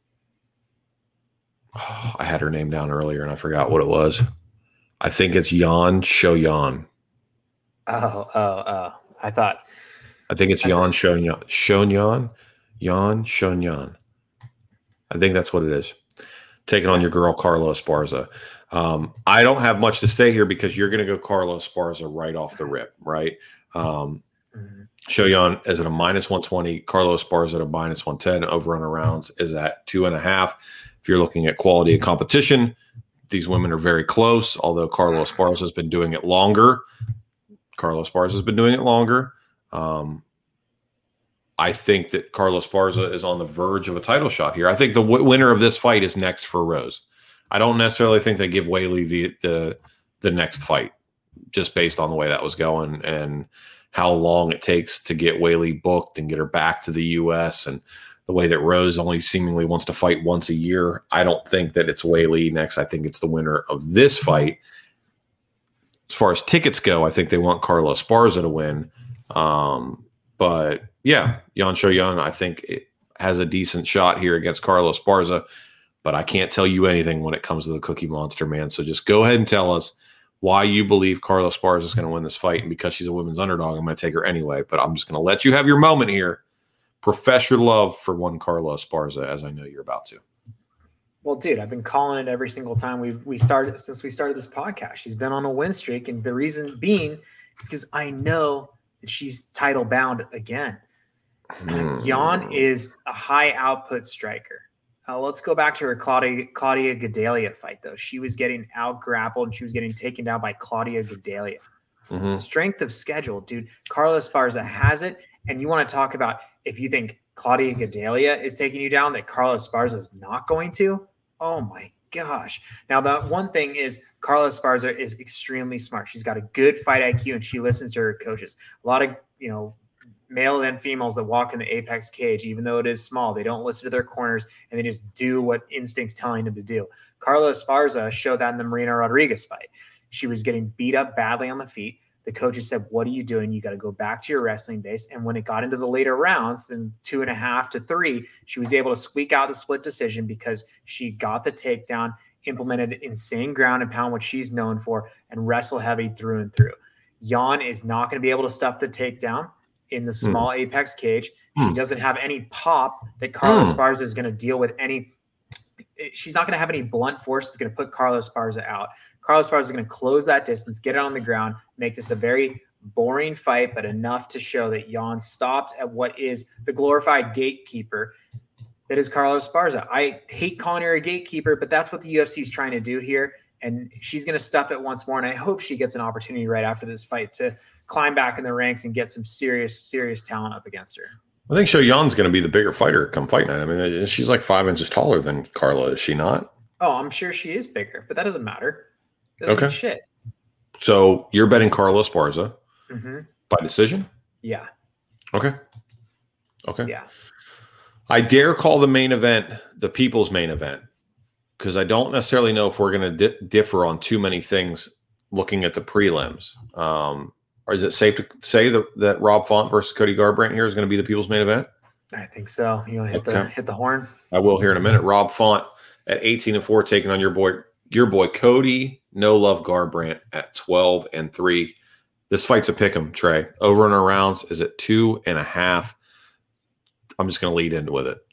Oh, I had her name down earlier and I forgot what it was. I think it's Yan Shoyan. Oh, oh, oh. I thought. I think it's Yan Shoyan. Shoyan? Yan Shoyan. I think that's what it is. Taking on your girl, Carla Esparza. Um, I don't have much to say here because you're going to go Carla Esparza right off the rip, right? Um, mm-hmm. Shoyan is at a minus one twenty. Carla Esparza at a minus one ten. Over on rounds is at two and a half. If you're looking at quality of competition, these women are very close, although Carla Esparza has been doing it longer. Carla Esparza has been doing it longer. Um, I think that Carla Esparza is on the verge of a title shot here. I think the w- winner of this fight is next for Rose. I don't necessarily think they give Weili the, the the next fight, just based on the way that was going and how long it takes to get Weili booked and get her back to the U S and the way that Rose only seemingly wants to fight once a year. I don't think that it's Weili next. I think it's the winner of this fight. As far as tickets go, I think they want Carla Esparza to win. Um, but yeah, Yan Shoyan, I think it has a decent shot here against Carla Esparza, but I can't tell you anything when it comes to the Cookie Monster, man. So just go ahead and tell us why you believe Carla Esparza is going to win this fight. And because she's a women's underdog, I'm going to take her anyway, but I'm just going to let you have your moment here. Profess your love for one Carla Esparza, as I know you're about to. Well, dude, I've been calling it every single time we we started since we started this podcast. She's been on a win streak, and the reason being is because I know that she's title bound again. Jan is a high output striker. Uh, let's go back to her Claudia, Claudia Gadelha fight, though. She was getting out grappled and she was getting taken down by Claudia Gadelha. Mm-hmm. Strength of schedule, dude. Carla Esparza has it. And you want to talk about if you think Claudia Gadelha is taking you down, that Carla Esparza is not going to? Oh, my gosh. Now, the one thing is Carla Esparza is extremely smart. She's got a good fight I Q and she listens to her coaches. A lot of, you know, male and females that walk in the Apex cage, even though it is small, they don't listen to their corners and they just do what instinct's telling them to do. Carla Esparza showed that in the Marina Rodriguez fight. She was getting beat up badly on the feet. The coaches said, what are you doing? You got to go back to your wrestling base. And when it got into the later rounds, then two and a half to three, she was able to squeak out the split decision because she got the takedown, implemented insane ground and pound, what she's known for, and wrestle heavy through and through. Jan is not going to be able to stuff the takedown in the small mm. Apex cage. Mm. She doesn't have any pop that Carla mm. Esparza is going to deal with any. She's not going to have any blunt force that's going to put Carla Esparza out. Carla Esparza is going to close that distance, get it on the ground, make this a very boring fight, but enough to show that Jan stopped at what is the glorified gatekeeper that is Carla Esparza. I hate calling her a gatekeeper, but that's what the U F C is trying to do here. And she's going to stuff it once more. And I hope she gets an opportunity right after this fight to climb back in the ranks and get some serious, serious talent up against her. I think Sho Yan's going to be the bigger fighter come fight night. I mean, she's like five inches taller than Carla, is she not? Oh, I'm sure she is bigger, but that doesn't matter. Doesn't okay. mean shit. So you're betting Carla Esparza mm-hmm. by decision? Yeah. Okay. Okay. Yeah. I dare call the main event the people's main event because I don't necessarily know if we're going to di- differ on too many things looking at the prelims. Um, or is it safe to say that, that Rob Font versus Cody Garbrandt here is going to be the people's main event? I think so. You want to hit okay. the hit the horn? I will here in a minute. Rob Font at eighteen and four taking on your boy your boy Cody No Love Garbrandt at twelve and three. This fight's a pick'em, Trey. Over and arounds is at two and a half. I'm just going to lead into with it.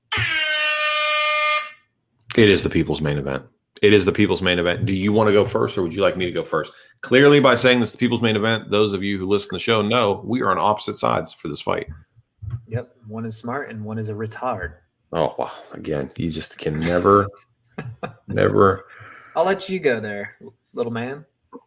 It is the people's main event. It is the people's main event. Do you want to go first or would you like me to go first? Clearly, by saying this is the people's main event, those of you who listen to the show know we are on opposite sides for this fight. Yep. One is smart and one is a retard. Oh, wow. Again, you just can never, never. I'll let you go there, little man.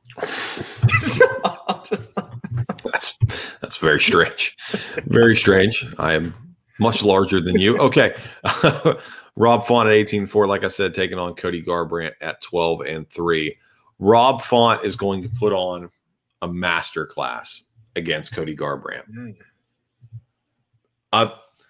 just... That's that's very strange. Very strange. I am much larger than you. Okay. Rob Font at eighteen and four, like I said, taking on Cody Garbrandt at twelve and three. Rob Font is going to put on a masterclass against Cody Garbrandt. Mm. Uh,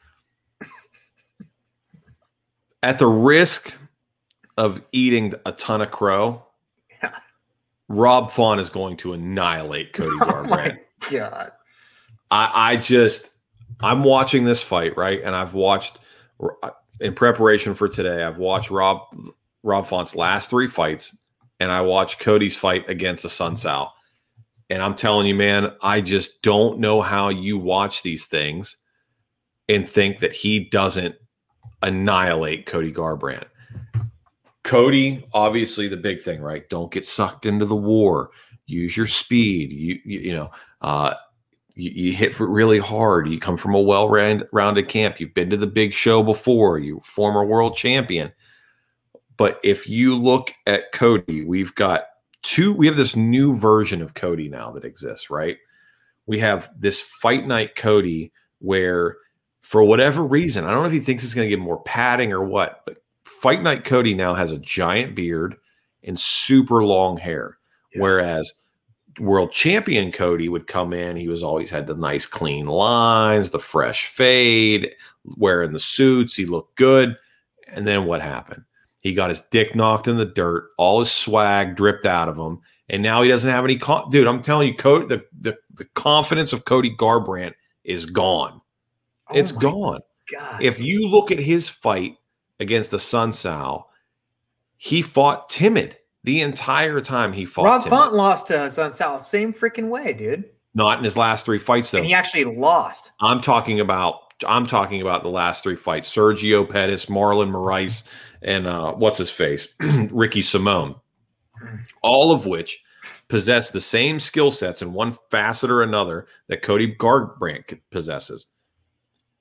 at the risk of eating a ton of crow, yeah. Rob Font is going to annihilate Cody Garbrandt. Oh my God. I, I just, I'm watching this fight, right? And I've watched, in preparation for today, I've watched Rob Rob Font's last three fights, and I watched Cody's fight against Assunção. And I'm telling you, man, I just don't know how you watch these things and think that he doesn't annihilate Cody Garbrandt. Cody, obviously the big thing, right? Don't get sucked into the war. Use your speed. You you, you know, uh, you, you hit really hard. You come from a well-rounded camp. You've been to the big show before. You former world champion. But if you look at Cody, we've got two. We have this new version of Cody now that exists, right? We have this Fight Night Cody where, for whatever reason, I don't know if he thinks it's going to get more padding or what, but Fight Night Cody now has a giant beard and super long hair. Yeah. Whereas world champion Cody would come in. He was always had the nice clean lines, the fresh fade, wearing the suits. He looked good. And then what happened? He got his dick knocked in the dirt. All his swag dripped out of him. And now he doesn't have any con- – dude, I'm telling you, Cody, the, the, the confidence of Cody Garbrandt is gone. Oh it's gone. God. If you look at his fight against the Assunção, he fought timid the entire time he fought Rob timid. Font lost to Assunção same freaking way, dude. Not in his last three fights, though. And he actually lost. I'm talking about I'm talking about the last three fights. Sergio Pettis, Marlon Moraes, and uh, what's his face? Ricky Simone. All of which possess the same skill sets in one facet or another that Cody Garbrandt possesses.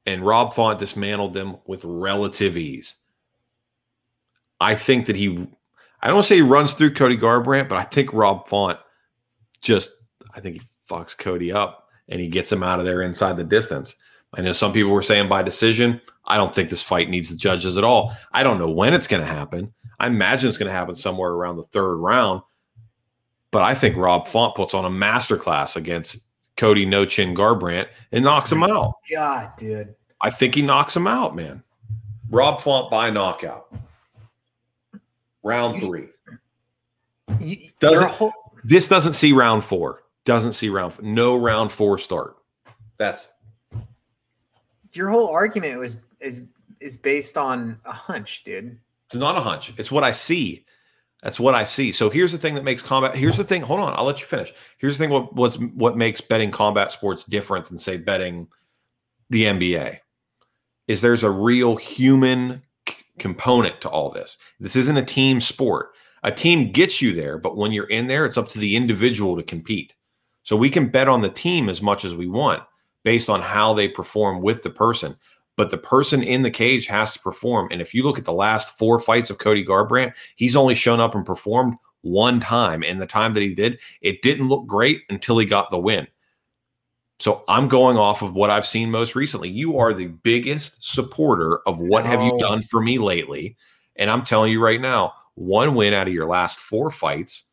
and Rob Font dismantled them with relative ease. I think that he, I don't say he runs through Cody Garbrandt, but I think Rob Font just, I think he fucks Cody up and he gets him out of there inside the distance. I know some people were saying by decision. I don't think this fight needs the judges at all. I don't know when it's going to happen. I imagine it's going to happen somewhere around the third round. But I think Rob Font puts on a masterclass against Cody No Chin Garbrandt and knocks him out. God, dude. I think he knocks him out, man. Rob Font by knockout. Round three. You, doesn't whole- this doesn't see round four. Doesn't see round four. No round four start. That's your whole argument was is is based on a hunch, dude. It's not a hunch. It's what I see. That's what I see. So here's the thing that makes combat. Here's the thing. Hold on. I'll let you finish. Here's the thing. What, what's what makes betting combat sports different than say betting the N B A is there's a real human c- component to all this. This isn't a team sport. A team gets you there, but when you're in there, it's up to the individual to compete. So we can bet on the team as much as we want based on how they perform with the person. But the person in the cage has to perform. And if you look at the last four fights of Cody Garbrandt, he's only shown up and performed one time. And the time that he did, it didn't look great until he got the win. So I'm going off of what I've seen most recently. You are the biggest supporter of what oh. have you done for me lately. And I'm telling you right now, one win out of your last four fights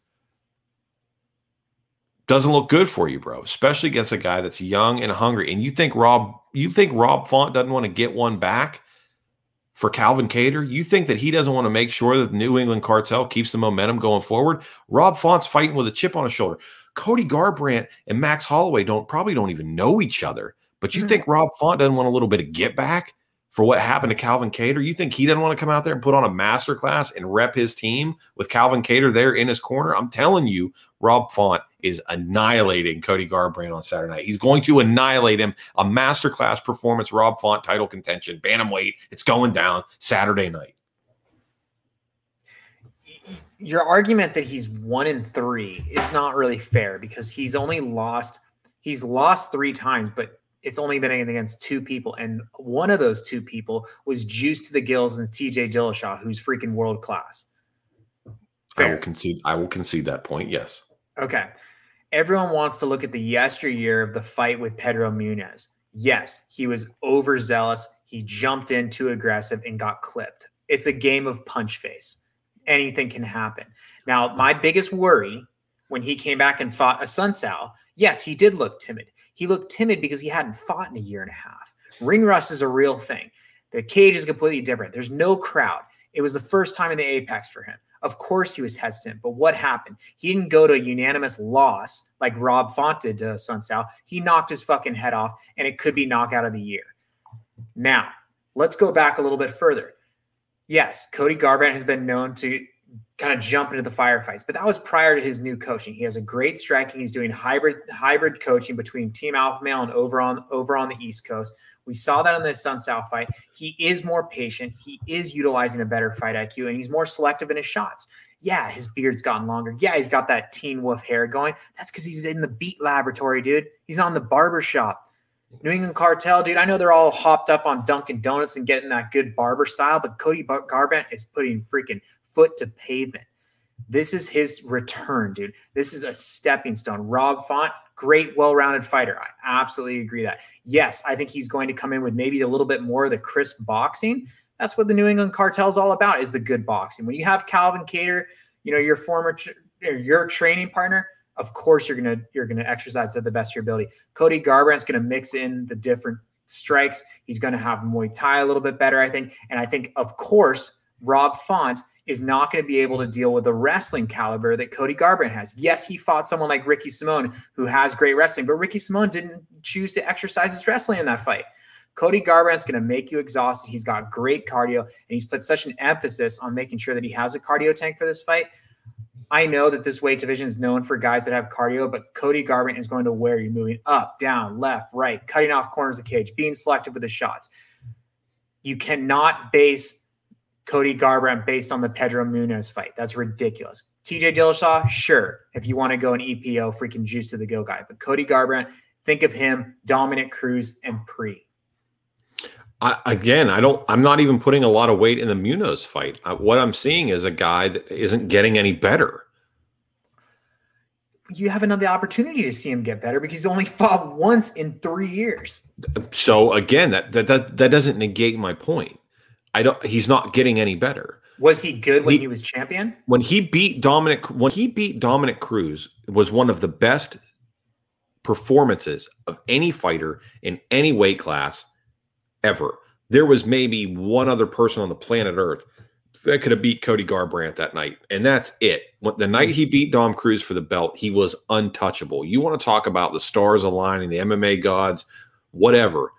doesn't look good for you, bro, especially against a guy that's young and hungry. And you think Rob, you think Rob Font doesn't want to get one back for Calvin Kattar? You think that he doesn't want to make sure that the New England cartel keeps the momentum going forward? Rob Font's fighting with a chip on his shoulder. Cody Garbrandt and Max Holloway don't probably don't even know each other. But you mm-hmm. think Rob Font doesn't want a little bit of get back for what happened to Calvin Kattar? You think he doesn't want to come out there and put on a masterclass and rep his team with Calvin Kattar there in his corner? I'm telling you, Rob Font is annihilating Cody Garbrandt on Saturday night. He's going to annihilate him. A masterclass performance, Rob Font title contention, bantamweight. It's going down Saturday night. Your argument that he's one in three is not really fair because he's only lost. He's lost three times, but it's only been against two people. And one of those two people was juiced to the gills and T J Dillashaw, who's freaking world class. Fair. I will concede. I will concede that point. Yes. Okay. Everyone wants to look at the yesteryear of the fight with Pedro Munhoz. Yes, he was overzealous. He jumped in too aggressive and got clipped. It's a game of punch face. Anything can happen. Now, my biggest worry when he came back and fought Assunção, yes, he did look timid. He looked timid because he hadn't fought in a year and a half. Ring rust is a real thing. The cage is completely different. There's no crowd. It was the first time in the Apex for him. Of course he was hesitant, but what happened? He didn't go to a unanimous loss like Rob Font did to Assunção. He knocked his fucking head off, and it could be knockout of the year. Now, let's go back a little bit further. Yes, Cody Garbrandt has been known to kind of jump into the firefights, but that was prior to his new coaching. He has a great striking. He's doing hybrid hybrid coaching between Team Alpha Male and over on over on the East Coast. We saw that in the Assunção fight. He is more patient. He is utilizing a better fight I Q, and he's more selective in his shots. Yeah, his beard's gotten longer. Yeah, he's got that Teen Wolf hair going. That's because he's in the beat laboratory, dude. He's on the barber shop. New England Cartel, dude, I know they're all hopped up on Dunkin' Donuts and getting that good barber style, but Cody Garbrandt is putting freaking foot to pavement. This is his return, dude. This is a stepping stone. Rob Font, great, well-rounded fighter. I absolutely agree that. Yes, I think he's going to come in with maybe a little bit more of the crisp boxing. That's what the New England Cartel is all about, is the good boxing. When you have Calvin Kattar, you know, your former, your training partner, of course you're gonna you're gonna exercise to the best of your ability. Cody Garbrandt's gonna mix in the different strikes. He's gonna have Muay Thai a little bit better, I think. And I think, of course, Rob Font is not going to be able to deal with the wrestling caliber that Cody Garbrandt has. Yes, he fought someone like Ricky Simon, who has great wrestling, but Ricky Simon didn't choose to exercise his wrestling in that fight. Cody Garbrandt's going to make you exhausted. He's got great cardio, and he's put such an emphasis on making sure that he has a cardio tank for this fight. I know that this weight division is known for guys that have cardio, but Cody Garbrandt is going to wear you moving up, down, left, right, cutting off corners of the cage, being selective with the shots. You cannot base Cody Garbrandt based on the Pedro Munhoz fight. That's ridiculous. T J Dillashaw, sure, if you want to go an E P O, freaking juice to the go guy. But Cody Garbrandt, think of him, Dominic Cruz, and Pre. I, again, I don't. I'm not even putting a lot of weight in the Munoz fight. I, what I'm seeing is a guy that isn't getting any better. You have another opportunity to see him get better because he's only fought once in three years. So again, that that that, that doesn't negate my point. I don't. He's not getting any better. Was he good when he, he was champion? When he beat Dominic, when he beat Dominic Cruz, it was one of the best performances of any fighter in any weight class ever. There was maybe one other person on the planet Earth that could have beat Cody Garbrandt that night, and that's it. The night he beat Dom Cruz for the belt, he was untouchable. You want to talk about the stars aligning, the M M A gods, whatever,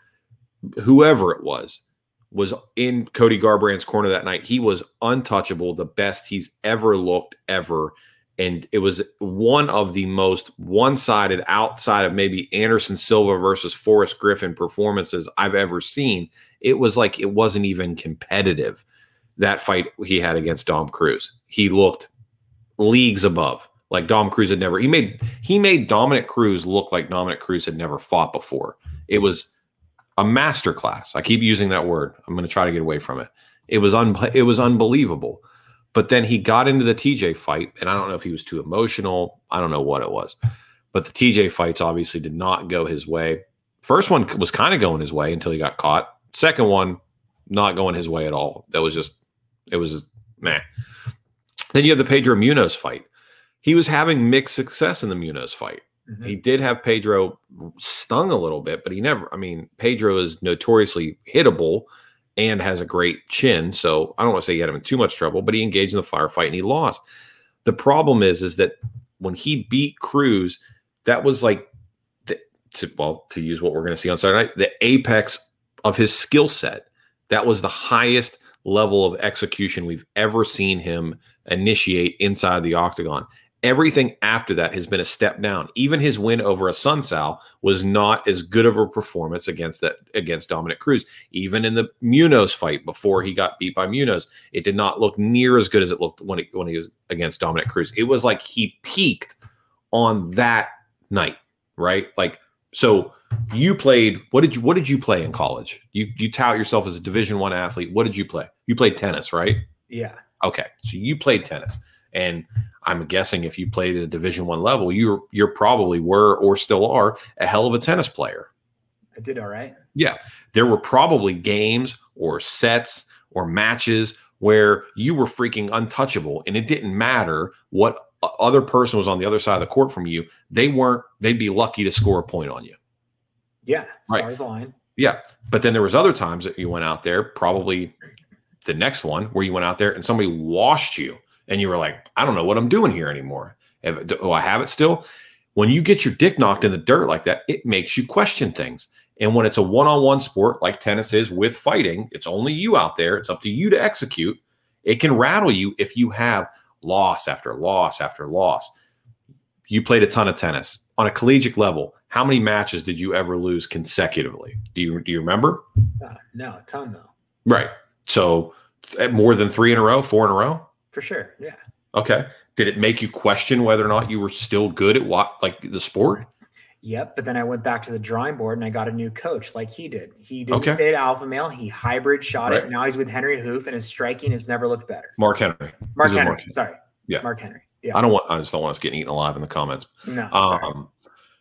whoever it was, was in Cody Garbrandt's corner that night. He was untouchable, the best he's ever looked ever. And it was one of the most one-sided, outside of maybe Anderson Silva versus Forrest Griffin performances I've ever seen. It was like it wasn't even competitive, that fight he had against Dom Cruz. He looked leagues above, like Dom Cruz had never. He made he made Dominic Cruz look like Dominic Cruz had never fought before. It was a masterclass. I keep using that word. I'm going to try to get away from it. It was un, it was unbelievable. But then he got into the T J fight, and I don't know if he was too emotional. I don't know what it was. But the T J fights obviously did not go his way. First one was kind of going his way until he got caught. Second one, not going his way at all. That was just, it was just, meh. Then you have the Pedro Munoz fight. He was having mixed success in the Munoz fight. Mm-hmm. He did have Pedro stung a little bit, but he never, I mean, Pedro is notoriously hittable and has a great chin. So I don't want to say he had him in too much trouble, but he engaged in the firefight and he lost. The problem is, is that when he beat Cruz, that was like, the, to, well, to use what we're going to see on Saturday night, the apex of his skill set. That was the highest level of execution we've ever seen him initiate inside the octagon. Everything after that has been a step down. Even his win over Asuncao was not as good of a performance against that against Dominic Cruz. Even in the Munoz fight before he got beat by Munoz, it did not look near as good as it looked when he, when he was against Dominic Cruz. It was like he peaked on that night, right? Like, so you played. What did you What did you play in college? You you tout yourself as a Division One athlete. What did you play? You played tennis, right? Yeah. Okay, so you played tennis. And I'm guessing if you played at a Division One level, you're you're probably were or still are a hell of a tennis player. I did all right. Yeah. There were probably games or sets or matches where you were freaking untouchable, and it didn't matter what other person was on the other side of the court from you. They weren't, they'd be lucky to score a point on you. Yeah. Stars right. align. Yeah. But then there was other times that you went out there, probably the next one where you went out there and somebody washed you. And you were like, I don't know what I'm doing here anymore. Do I have it still? When you get your dick knocked in the dirt like that, it makes you question things. And when it's a one-on-one sport like tennis is with fighting, it's only you out there. It's up to you to execute. It can rattle you if you have loss after loss after loss. You played a ton of tennis. On a collegiate level, how many matches did you ever lose consecutively? Do you, do you remember? Uh, no, a ton though. Right. So more than three in a row, four in a row? For sure, yeah. Okay. Did it make you question whether or not you were still good at what, like the sport? Yep. But then I went back to the drawing board and I got a new coach like he did. He didn't okay. stay at Alpha Male. He hybrid shot right. it. Now he's with Henry Hoof, and his striking has never looked better. Mark Henry. Mark Henry. Mark. Sorry. Yeah. Mark Henry. Yeah. I don't want, I just don't want us getting eaten alive in the comments. No. Sorry. Um,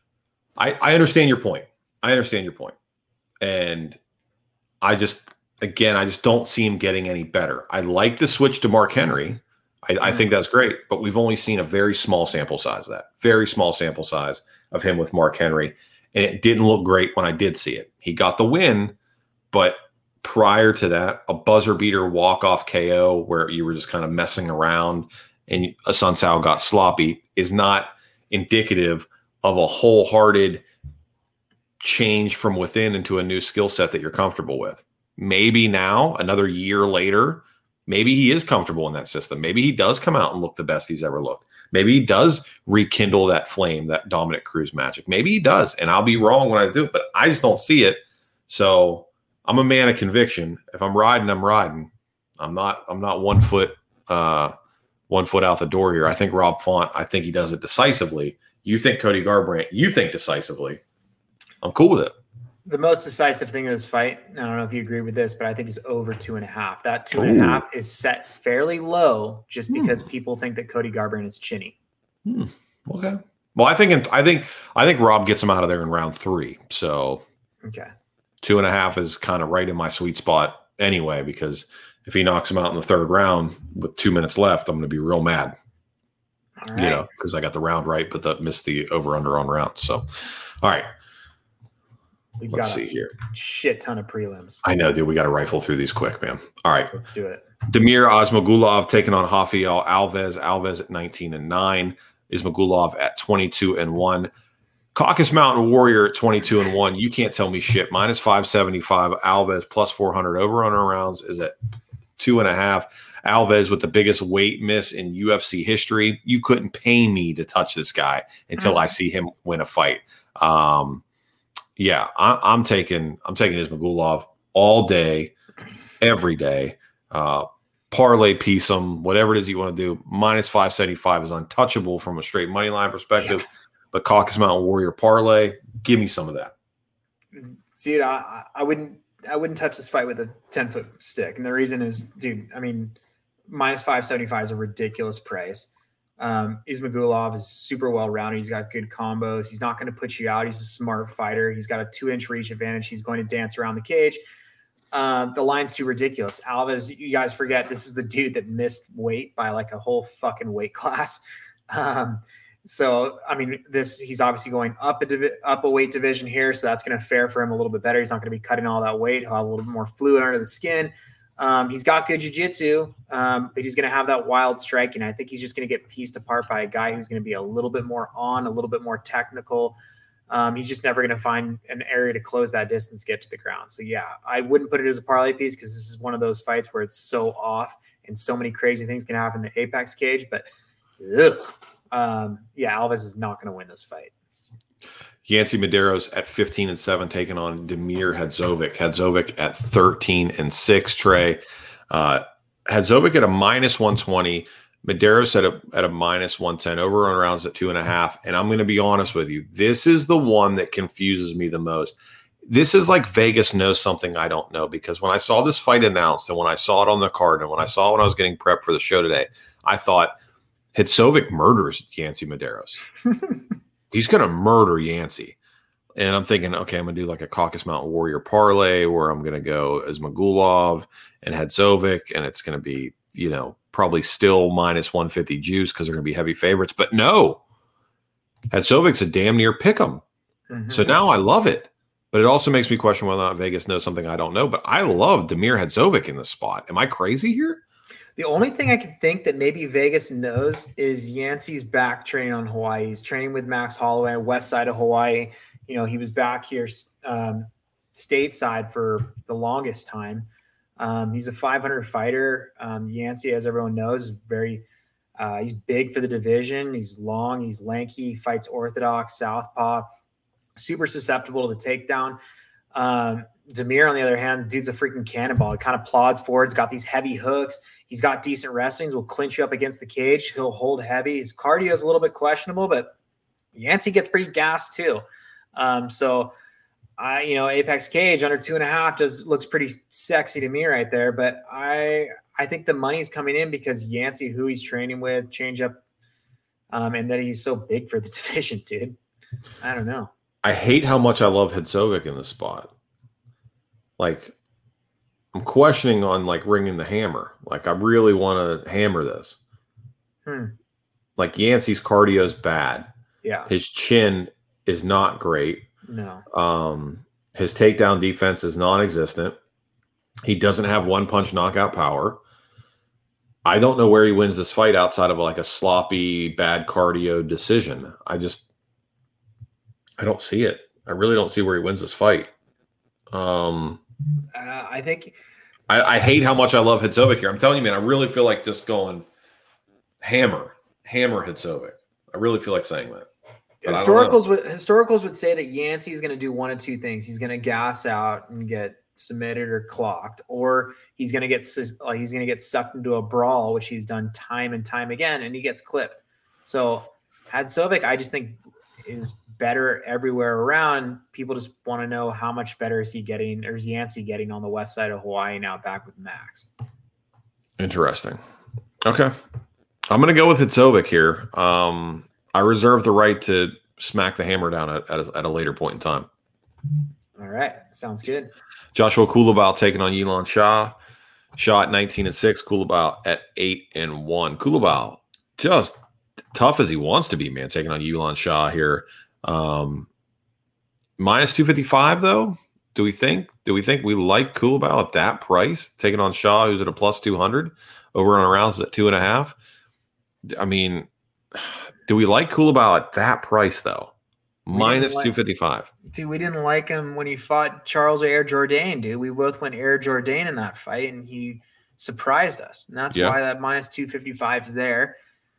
I, I understand your point. I understand your point. And I just, again, I just don't see him getting any better. I like the switch to Mark Henry. I, I think that's great, but we've only seen a very small sample size of that. Very small sample size of him with Mark Henry. And it didn't look great when I did see it. He got the win, but prior to that, a buzzer beater walk-off K O where you were just kind of messing around and Asuncao got sloppy is not indicative of a wholehearted change from within into a new skill set that you're comfortable with. Maybe now, another year later, maybe he is comfortable in that system. Maybe he does come out and look the best he's ever looked. Maybe he does rekindle that flame, that Dominic Cruz magic. Maybe he does, and I'll be wrong when I do it, but I just don't see it. So I'm a man of conviction. If I'm riding, I'm riding. I'm not. I'm not one foot, uh, one foot out the door here. I think Rob Font. I think he does it decisively. You think Cody Garbrandt. You think decisively. I'm cool with it. The most decisive thing of this fight, I don't know if you agree with this, but I think is over two and a half. That two and Ooh. a half is set fairly low just because hmm. people think that Cody Garbrandt is chinny. Hmm. Okay. Well, I think I think I think Rob gets him out of there in round three. So okay, two and a half is kind of right in my sweet spot anyway. Because if he knocks him out in the third round with two minutes left, I'm going to be real mad. All right. You know, because I got the round right, but that missed the over under on rounds. So, all right. We've Let's got see here. Shit ton of prelims. I know, dude. We got to rifle through these quick, man. All right. Let's do it. Damir Ismagulov taking on Rafael Alves. Alves at nineteen and nine. Ismagulov at twenty-two and one. Caucasus Mountain Warrior at twenty-two and one. You can't tell me shit. Minus five seventy-five. Alves plus four hundred. Over under rounds is at two and a half. Alves with the biggest weight miss in U F C history. You couldn't pay me to touch this guy until mm-hmm. I see him win a fight. Um, Yeah, I, I'm taking I'm taking Ismagulov all day, every day. Uh, parlay piece him, whatever it is you want to do. Minus five seventy five is untouchable from a straight money line perspective. Yeah. But Caucasus Mountain Warrior parlay, give me some of that. Dude, I, I wouldn't I wouldn't touch this fight with a ten foot stick, and the reason is, dude, I mean, minus five seventy five is a ridiculous price. Um, Ismagulov is super well-rounded. He's got good combos. He's not going to put you out. He's a smart fighter. He's got a two-inch reach advantage. He's going to dance around the cage. Um, the line's too ridiculous. Alves, you guys forget, this is the dude that missed weight by like a whole fucking weight class. Um, so, I mean, this he's obviously going up a, divi- up a weight division here, so that's going to fare for him a little bit better. He's not going to be cutting all that weight. He'll have a little bit more fluid under the skin. Um, he's got good jiu-jitsu, um, but he's going to have that wild striking. I think he's just going to get pieced apart by a guy who's going to be a little bit more on, a little bit more technical. Um, he's just never going to find an area to close that distance, get to the ground. So, yeah, I wouldn't put it as a parlay piece because this is one of those fights where it's so off and so many crazy things can happen in the Apex cage. But, ugh, um, yeah, Alves is not going to win this fight. Yancy Medeiros at fifteen and seven, taking on Damir Hadzovic. Hadzovic at thirteen and six. Trey, uh, Hadzovic at a minus one twenty. Medeiros at a at a minus one ten. Over on rounds at two and a half. And I'm going to be honest with you, this is the one that confuses me the most. This is like Vegas knows something I don't know, because when I saw this fight announced and when I saw it on the card and when I saw it when I was getting prepped for the show today, I thought Hadzovic murders Yancy Medeiros. He's going to murder Yancy. And I'm thinking, okay, I'm going to do like a Caucasus Mountain Warrior parlay where I'm going to go Ismagulov and Hadzovic, and it's going to be, you know, probably still minus one fifty juice because they're going to be heavy favorites. But no, Hadzovic's a damn near pick 'em. Mm-hmm. So now I love it. But it also makes me question whether or not Vegas knows something I don't know. But I love Damir Hadzovic in this spot. Am I crazy here? The only thing I can think that maybe Vegas knows is Yancy's back training on Hawaii. He's training with Max Holloway, west side of Hawaii. You know, he was back here um, stateside for the longest time. Um, he's a five hundred fighter. Um, Yancy, as everyone knows, is very uh, he's big for the division. He's long, he's lanky, fights orthodox, southpaw, super susceptible to the takedown. Um, Damir, on the other hand, the dude's a freaking cannonball. He kind of plods forward. He's got these heavy hooks. He's got decent wrestlings, will clinch you up against the cage. He'll hold heavy. His cardio is a little bit questionable, but Yancy gets pretty gassed too. Um, so, I, you know, Apex cage under two and a half does looks pretty sexy to me right there. But I, I think the money's coming in because Yancy, who he's training with, change up, um, and then he's so big for the division, dude. I don't know. I hate how much I love Hadzovic in this spot. Like, I'm questioning on like ringing the hammer. Like, I really want to hammer this. Hmm. Like, Yancy's cardio is bad. Yeah. His chin is not great. No. Um, his takedown defense is non-existent. He doesn't have one punch knockout power. I don't know where he wins this fight outside of like a sloppy, bad cardio decision. I just, I don't see it. I really don't see where he wins this fight. Um, uh, I think I, I hate how much I love Hadzovic here. I'm telling you, man, I really feel like just going hammer, hammer Hadzovic. I really feel like saying that. But Historicals would historicals would say that Yancy is going to do one of two things. He's going to gas out and get submitted or clocked, or he's going to get uh, he's going to get sucked into a brawl, which he's done time and time again, and he gets clipped. So Hadzovic, I just think, is better everywhere around. People just want to know how much better is he getting, or is Yancey getting on the west side of Hawaii now back with Max. Interesting. Okay. I'm going to go with Hitsovic here. Um, I reserve the right to smack the hammer down at, at, a, at a later point in time. All right. Sounds good. Joshua Kulabau taking on Yilan Shah. Shah at nineteen and six, Kulabau at eight and one. Kulabau just tough as he wants to be, man, taking on Yilan Shah here. Um, minus two fifty-five, though. Do we think? Do we think we like Kulabau at that price, taking on Shah, who's at a plus two hundred, over and around at two and a half? I mean, do we like Kulabau at that price, though? Minus like, two fifty-five. Dude, we didn't like him when he fought Charles Air Jourdain, dude. We both went Air Jourdain in that fight, and he surprised us. And that's yeah. why that minus two fifty-five is there.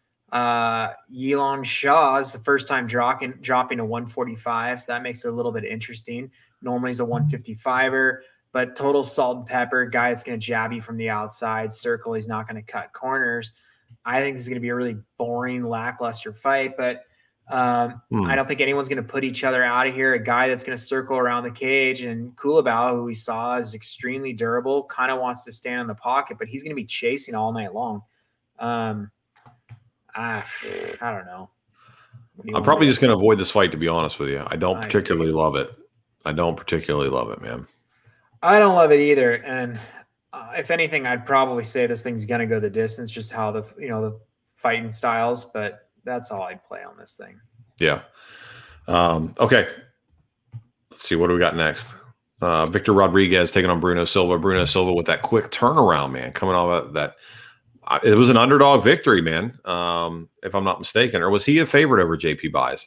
Uh, Yilan Shah is the first time dropping, dropping a one forty-five, so that makes it a little bit interesting. Normally he's a one fifty-five-er, but total salt and pepper, guy that's going to jab you from the outside, circle. He's not going to cut corners. I think this is going to be a really boring, lackluster fight, but Um, hmm. I don't think anyone's going to put each other out of here. A guy that's going to circle around the cage, and Kulabau, who we saw is extremely durable, kind of wants to stand in the pocket, but he's going to be chasing all night long. Um, I, I don't know. Do I'm probably just going to avoid this fight, to be honest with you. I don't particularly I love it. I don't particularly love it, man. I don't love it either. And uh, if anything, I'd probably say this thing's going to go the distance, just how the, you know, the fighting styles, but that's all I'd play on this thing. Yeah. Um, okay. Let's see. What do we got next? Uh, Victor Rodriguez taking on Bruno Silva. Bruno Silva with that quick turnaround, man, coming off of that. Uh, it was an underdog victory, man, um, if I'm not mistaken. Or was he a favorite over J P Buys?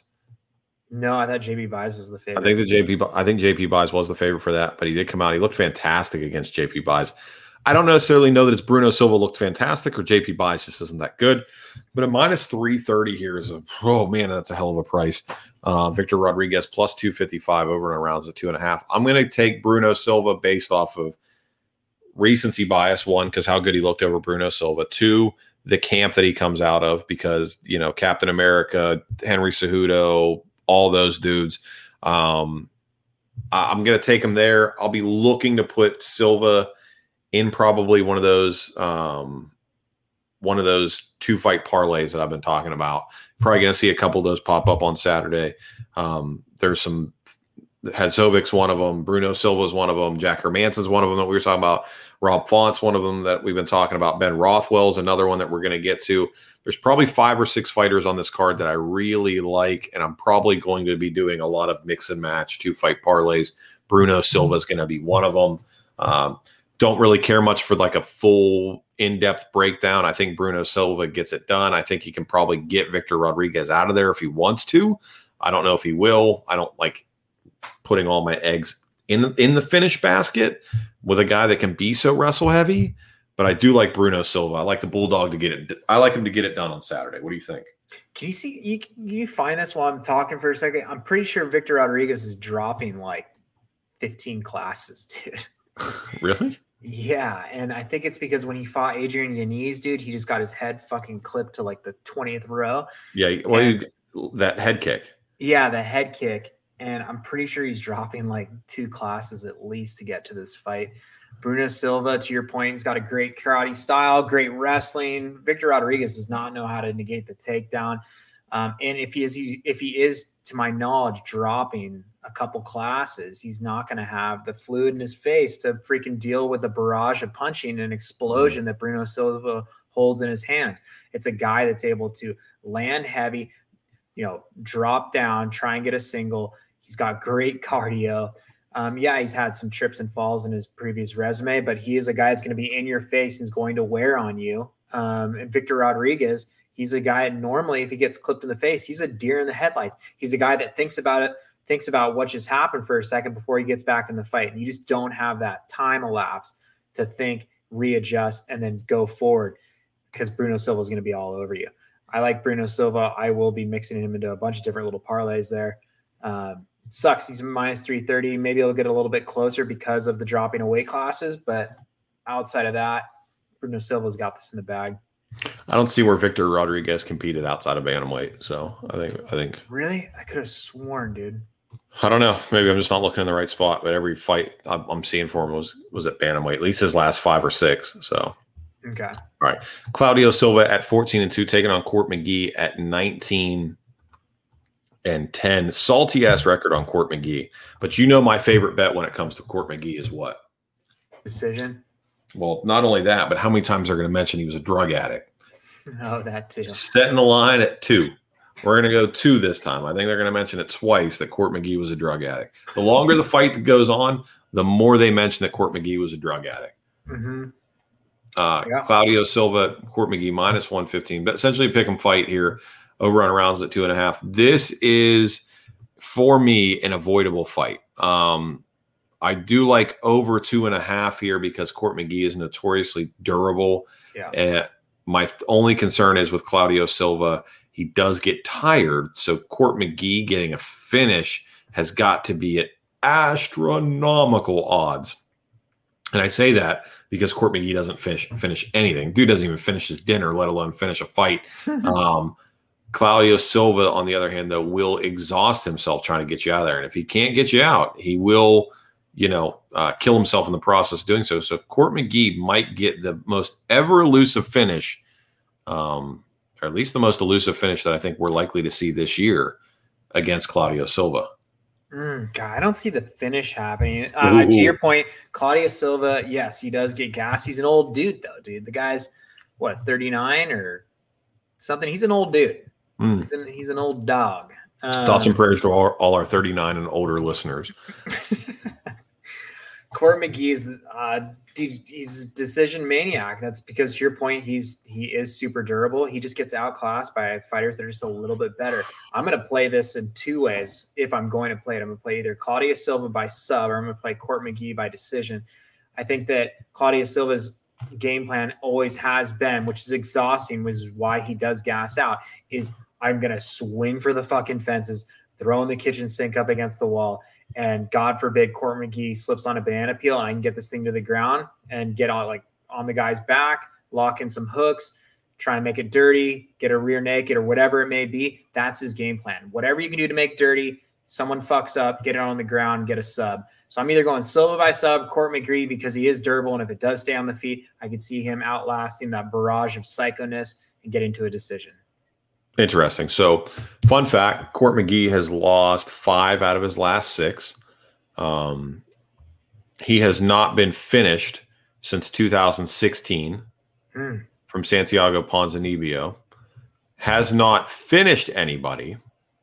No, I thought J P Buys was the favorite. I think the J P. I think J P Buys was the favorite for that, but he did come out. He looked fantastic against J P Buys. I don't necessarily know that it's Bruno Silva looked fantastic or J P Buys just isn't that good. But a minus three thirty here is a, oh, man, that's a hell of a price. Uh, Victor Rodriguez plus two fifty-five over and around at two and a half. I'm going to take Bruno Silva based off of recency bias, one, because how good he looked over Bruno Silva. Two, the camp that he comes out of because, you know, Captain America, Henry Cejudo, all those dudes. Um, I'm going to take him there. I'll be looking to put Silva in probably one of those um, one of those two fight parlays that I've been talking about. Probably going to see a couple of those pop up on Saturday. Um, there's some Hadzovic's one of them. Bruno Silva's one of them. Jack Hermansson's one of them that we were talking about. Rob Font's one of them that we've been talking about. Ben Rothwell's another one that we're going to get to. There's probably five or six fighters on this card that I really like, and I'm probably going to be doing a lot of mix and match two fight parlays. Bruno Silva's going to be one of them. Um, Don't really care much for like a full in-depth breakdown. I think Bruno Silva gets it done. I think he can probably get Victor Rodriguez out of there if he wants to. I don't know if he will. I don't like putting all my eggs in, in the finish basket with a guy that can be so wrestle heavy, but I do like Bruno Silva. I like the Bulldog to get it. I like him to get it done on Saturday. What do you think? Can you see, you, can you find this while I'm talking for a second? I'm pretty sure Victor Rodriguez is dropping like fifteen classes, dude. Really? Yeah, and I think it's because when he fought Adrian Yanez, dude, he just got his head fucking clipped to like the twentieth row. Yeah, well, and, you, that head kick. Yeah, the head kick. And I'm pretty sure he's dropping like two classes at least to get to this fight. Bruno Silva, to your point, he's got a great karate style, great wrestling. Victor Rodriguez does not know how to negate the takedown. Um, and if he is, if he is, to my knowledge, dropping a couple classes, he's not going to have the fluid in his face to freaking deal with the barrage of punching and explosion that Bruno Silva holds in his hands. It's a guy that's able to land heavy, you know, drop down, try and get a single. He's got great cardio. Um, yeah, he's had some trips and falls in his previous resume, but he is a guy that's going to be in your face and is going to wear on you. Um, and Victor Rodriguez, he's a guy normally if he gets clipped in the face, he's a deer in the headlights. He's a guy that thinks about it, thinks about what just happened for a second before he gets back in the fight. And you just don't have that time elapse to think, readjust, and then go forward because Bruno Silva is going to be all over you. I like Bruno Silva. I will be mixing him into a bunch of different little parlays there. Um, sucks. He's minus three thirty. Maybe he'll get a little bit closer because of the dropping of weight classes. But outside of that, Bruno Silva's got this in the bag. I don't see where Victor Rodriguez competed outside of bantamweight. So I think I think really, I could have sworn, dude. I don't know. Maybe I'm just not looking in the right spot. But every fight I'm, I'm seeing for him was was at bantamweight. At least his last five or six. So okay, all right. Claudio Silva at fourteen and two, taking on Court McGee at nineteen and ten. Salty ass record on Court McGee. But you know my favorite bet when it comes to Court McGee is what? Decision. Well, not only that, but how many times they're going to mention he was a drug addict? Oh, that too. Setting the line at two. We're going to go two this time. I think they're going to mention it twice that Court McGee was a drug addict. The longer the fight that goes on, the more they mention that Court McGee was a drug addict. Mm-hmm. Uh, Yeah. Claudio Silva, Court McGee minus one fifteen, but essentially pick 'em fight here. Over on rounds at two and a half. This is, for me, an avoidable fight. Um, I do like over two and a half here because Court McGee is notoriously durable. Yeah. Uh, my th- only concern is with Claudio Silva, he does get tired. So Court McGee getting a finish has got to be at astronomical odds. And I say that because Court McGee doesn't finish finish anything. Dude doesn't even finish his dinner, let alone finish a fight. um, Claudio Silva, on the other hand, though, will exhaust himself trying to get you out of there. And if he can't get you out, he will, you know, uh, kill himself in the process of doing so. So Court McGee might get the most ever elusive finish, um, or at least the most elusive finish that I think we're likely to see this year against Claudio Silva. Mm, God, I don't see the finish happening. Uh, to your point, Claudio Silva, yes, he does get gas. He's an old dude, though, dude. The guy's, what, thirty-nine or something? He's an old dude. Mm. He's, an, he's an old dog. Um, Thoughts and prayers to all, all our thirty-nine and older listeners. Court McGee is, uh, dude, he's a decision maniac. That's because, to your point, he's he is super durable. He just gets outclassed by fighters that are just a little bit better. I'm going to play this in two ways. If I'm going to play it, I'm going to play either Claudio Silva by sub or I'm going to play Court McGee by decision. I think that Claudio Silva's game plan always has been, which is exhausting, which is why he does gas out, is I'm going to swing for the fucking fences, throwing the kitchen sink up against the wall. And God forbid Court McGee slips on a banana peel and I can get this thing to the ground and get on like on the guy's back, lock in some hooks, try and make it dirty, get a rear naked or whatever it may be. That's his game plan. Whatever you can do to make dirty, someone fucks up, get it on the ground, get a sub. So I'm either going Silva by sub, Court McGee, because he is durable. And if it does stay on the feet, I could see him outlasting that barrage of psychoness and getting to a decision. Interesting. So, fun fact, Court McGee has lost five out of his last six. Um, he has not been finished since two thousand sixteen Hmm. from Santiago Ponzinibbio. Has not finished anybody.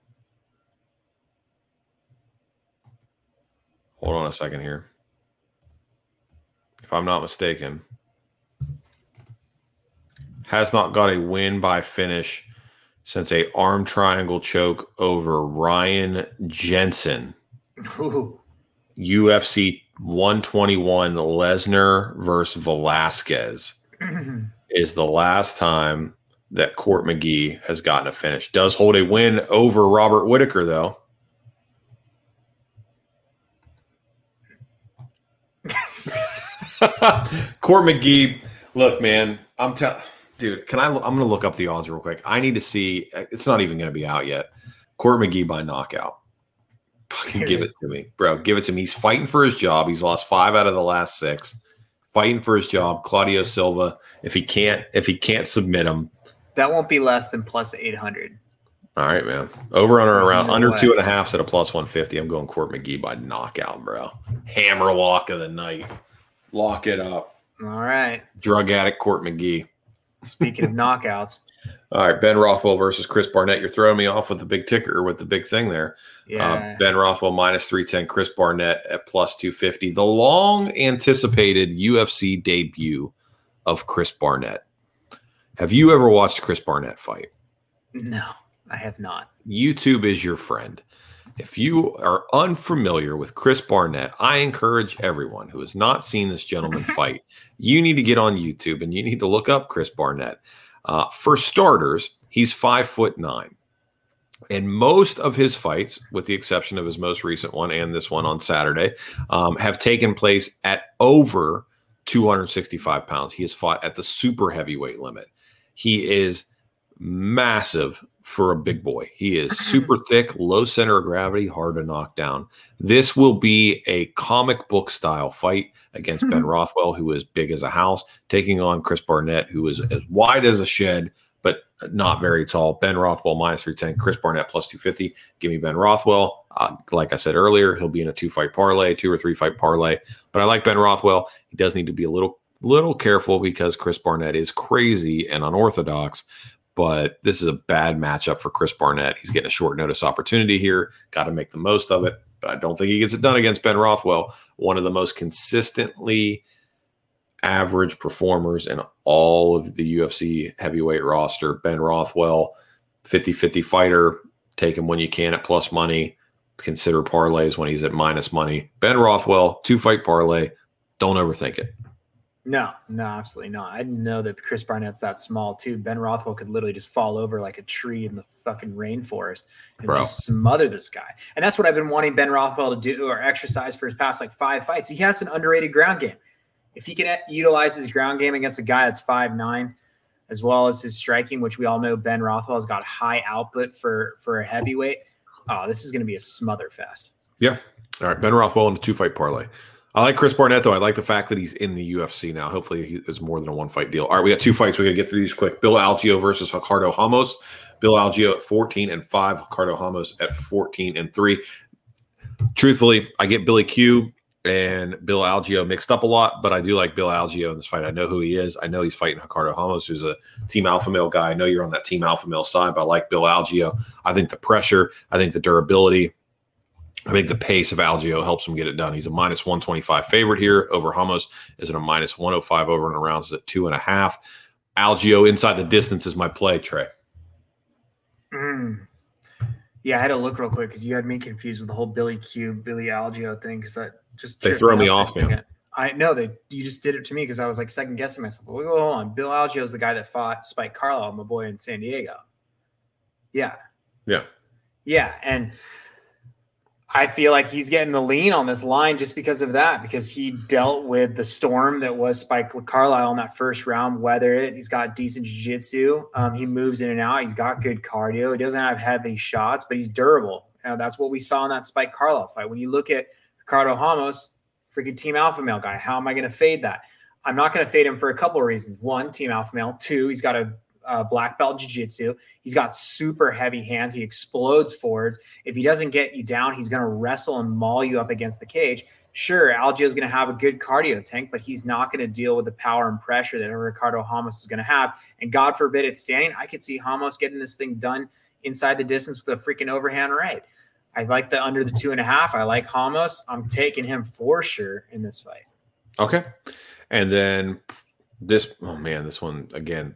Hold on a second here. If I'm not mistaken. Has not got a win by finish since a arm triangle choke over Ryan Jensen. Ooh. U F C one twenty-one, Lesnar versus Velasquez is the last time that Court McGee has gotten a finish. Does hold a win over Robert Whittaker, though. Court McGee, look, man, I'm telling... Dude, can I? I'm going to look up the odds real quick. I need to see. It's not even going to be out yet. Court McGee by knockout. Fucking give it to me, bro. Give it to me. He's fighting for his job. He's lost five out of the last six. Fighting for his job. Claudio Silva. If he can't, if he can't submit him, That won't be less than plus eight hundred. all right, man. Over under There's around no under way. two and a half at a plus one fifty. I'm going Court McGee by knockout, bro. Hammer lock of the night. Lock it up. All right. Drug addict Court McGee. Speaking of knockouts, All right, Ben Rothwell versus Chris Barnett. You're throwing me off with the big ticker, with the big thing there. yeah, Uh, Ben Rothwell minus three ten, Chris Barnett at plus two fifty. The long anticipated U F C debut of Chris Barnett. Have you ever watched Chris Barnett fight? no, I have not. YouTube is your friend. If you are unfamiliar with Chris Barnett, I encourage everyone who has not seen this gentleman fight, you need to get on YouTube and you need to look up Chris Barnett. Uh, for starters, he's five foot nine. And most of his fights, with the exception of his most recent one and this one on Saturday, um, have taken place at over two hundred sixty-five pounds. He has fought at the super heavyweight limit. He is massive for a big boy. He is super thick, low center of gravity, hard to knock down. This will be a comic book style fight against Ben Rothwell, who is big as a house, taking on Chris Barnett, who is as wide as a shed, but not very tall. Ben Rothwell minus three ten, Chris Barnett plus two fifty. Give me Ben Rothwell. Uh, like I said earlier, he'll be in a two-fight parlay, two or three-fight parlay. But I like Ben Rothwell. He does need to be a little, little careful because Chris Barnett is crazy and unorthodox. But this is a bad matchup for Chris Barnett. He's getting a short notice opportunity here. Got to make the most of it. But I don't think he gets it done against Ben Rothwell, one of the most consistently average performers in all of the U F C heavyweight roster. Ben Rothwell, fifty-fifty fighter. Take him when you can at plus money. Consider parlays when he's at minus money. Ben Rothwell, two-fight parlay. Don't overthink it. No, no, absolutely not. I didn't know that Chris Barnett's that small too. Ben Rothwell could literally just fall over like a tree in the fucking rainforest and Bro. just smother this guy. And that's what I've been wanting Ben Rothwell to do or exercise for his past like five fights. He has an underrated ground game. If he can utilize his ground game against a guy that's five nine, as well as his striking, which we all know Ben Rothwell has got high output for, for a heavyweight, oh, this is going to be a smother fest. Yeah. All right. Ben Rothwell in a two-fight parlay. I like Chris Barnett, though. I like the fact that he's in the U F C now. Hopefully, he, it's more than a one-fight deal. All right, we got two fights. We got to get through these quick. Bill Algeo versus Ricardo Ramos. Bill Algeo at fourteen and five. Ricardo Ramos at fourteen and three. Truthfully, I get Billy Q and Bill Algeo mixed up a lot, but I do like Bill Algeo in this fight. I know who he is. I know he's fighting Ricardo Ramos, who's a Team Alpha Male guy. I know you're on that Team Alpha Male side, but I like Bill Algeo. I think the pressure, I think the durability, I think the pace of Algeo helps him get it done. He's a minus one twenty-five favorite here over Ramos. Is it a minus one oh five over and around? Is at two and a half. Algeo inside the distance is my play, Trey. Mm. Yeah, I had to look real quick because you had me confused with the whole Billy Q, Billy Algeo thing because that just they throw me off, man. I know they you just did it to me because I was like second guessing myself. Well, hold on, Bill Algeo is the guy that fought Spike Carlisle, my boy in San Diego. Yeah, yeah, yeah, and I feel like he's getting the lean on this line just because of that, because he dealt with the storm that was Spike Carlisle in that first round, weathered it. He's got decent jiu-jitsu. Um, he moves in and out. He's got good cardio. He doesn't have heavy shots, but he's durable. You know, that's what we saw in that Spike Carlisle fight. When you look at Ricardo Ramos, freaking Team Alpha Male guy, how am I going to fade that? I'm not going to fade him for a couple of reasons. One, Team Alpha Male. Two, he's got a Uh, black belt jiu-jitsu. He's got super heavy hands. He explodes forwards. If he doesn't get you down, he's going to wrestle and maul you up against the cage. Sure, Algeo is going to have a good cardio tank, but he's not going to deal with the power and pressure that Ricardo Ramos is going to have. And God forbid it's standing. I could see Ramos getting this thing done inside the distance with a freaking overhand right. I like the under the two and a half. I like Ramos. I'm taking him for sure in this fight. Okay. And then this, oh man, this one again,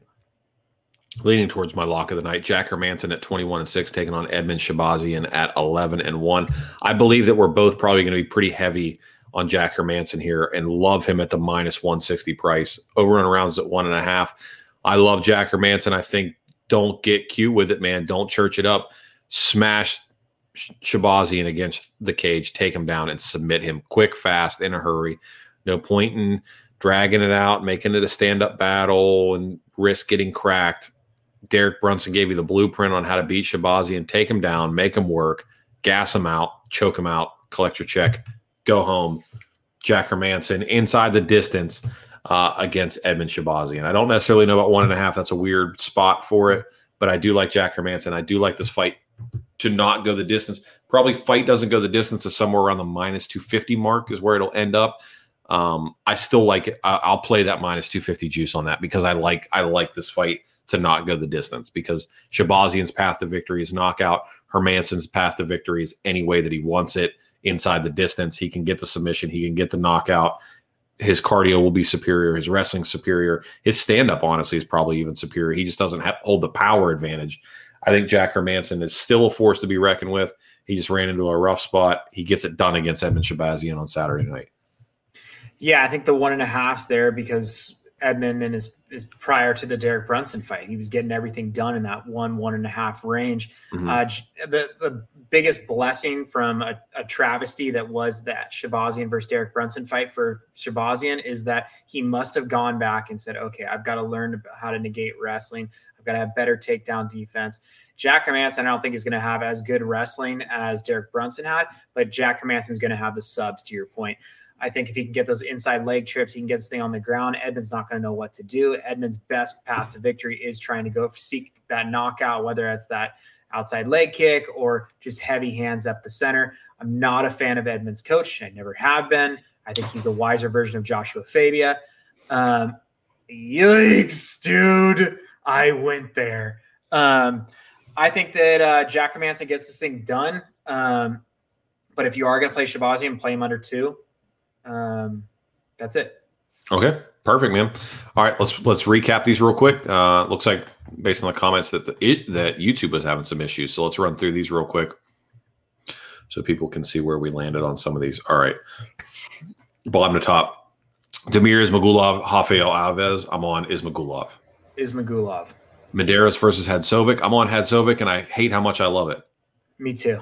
leaning towards my lock of the night, Jack Hermanson at twenty-one and six, taking on Edmund Shabazian at eleven and one. I believe that we're both probably going to be pretty heavy on Jack Hermanson here and love him at the minus one sixty price. Over and around at one and a half. I love Jack Hermanson. I think don't get cute with it, man. Don't church it up. Smash Shabazian against the cage, take him down and submit him quick, fast, in a hurry. No point in dragging it out, making it a stand-up battle and risk getting cracked. Derek Brunson gave you the blueprint on how to beat Shabazian. Take him down, make him work, gas him out, choke him out, collect your check, go home. Jack Hermanson inside the distance uh, against Edmund Shabazian. I don't necessarily know about one and a half. That's a weird spot for it, but I do like Jack Hermanson. I do like this fight to not go the distance. Probably fight doesn't go the distance is somewhere around the minus two fifty mark is where it'll end up. Um, I still like it. I, I'll play that minus two fifty juice on that because I like I like this fight to not go the distance because Shabazian's path to victory is knockout. Hermanson's path to victory is any way that he wants it inside the distance. He can get the submission. He can get the knockout. His cardio will be superior. His wrestling superior. His stand-up, honestly, is probably even superior. He just doesn't have, hold the power advantage. I think Jack Hermanson is still a force to be reckoned with. He just ran into a rough spot. He gets it done against Edmund Shabazian on Saturday night. Yeah, I think the one and a half's there because Edmund and his is prior to the Derek Brunson fight. He was getting everything done in that one, one and a half range. Mm-hmm. Uh, the, the biggest blessing from a, a travesty that was that Shabazian versus Derek Brunson fight for Shabazian is that he must have gone back and said, okay, I've got to learn how to negate wrestling. I've got to have better takedown defense. Jack Hermansson, I don't think is going to have as good wrestling as Derek Brunson had, but Jack Hermansson is going to have the subs, to your point. I think if he can get those inside leg trips, he can get this thing on the ground. Edmund's not going to know what to do. Edmund's best path to victory is trying to go seek that knockout, whether it's that outside leg kick or just heavy hands up the center. I'm not a fan of Edmund's coach. I never have been. I think he's a wiser version of Joshua Fabia. Um, yikes, dude. I went there. Um, I think that uh, Jack Hermansson gets this thing done. Um, but if you are going to play Shabazian, play him under two. Um, that's it. Okay, perfect, man. All right, let's let's recap these real quick. Uh, looks like based on the comments that the, it that YouTube was having some issues. So let's run through these real quick so people can see where we landed on some of these. All right, bottom to top. Demir Ismagulov, Rafael Alves. I'm on Ismagulov. Ismagulov. Medeiros versus Hadzovic. I'm on Hadzovic, and I hate how much I love it. Me too.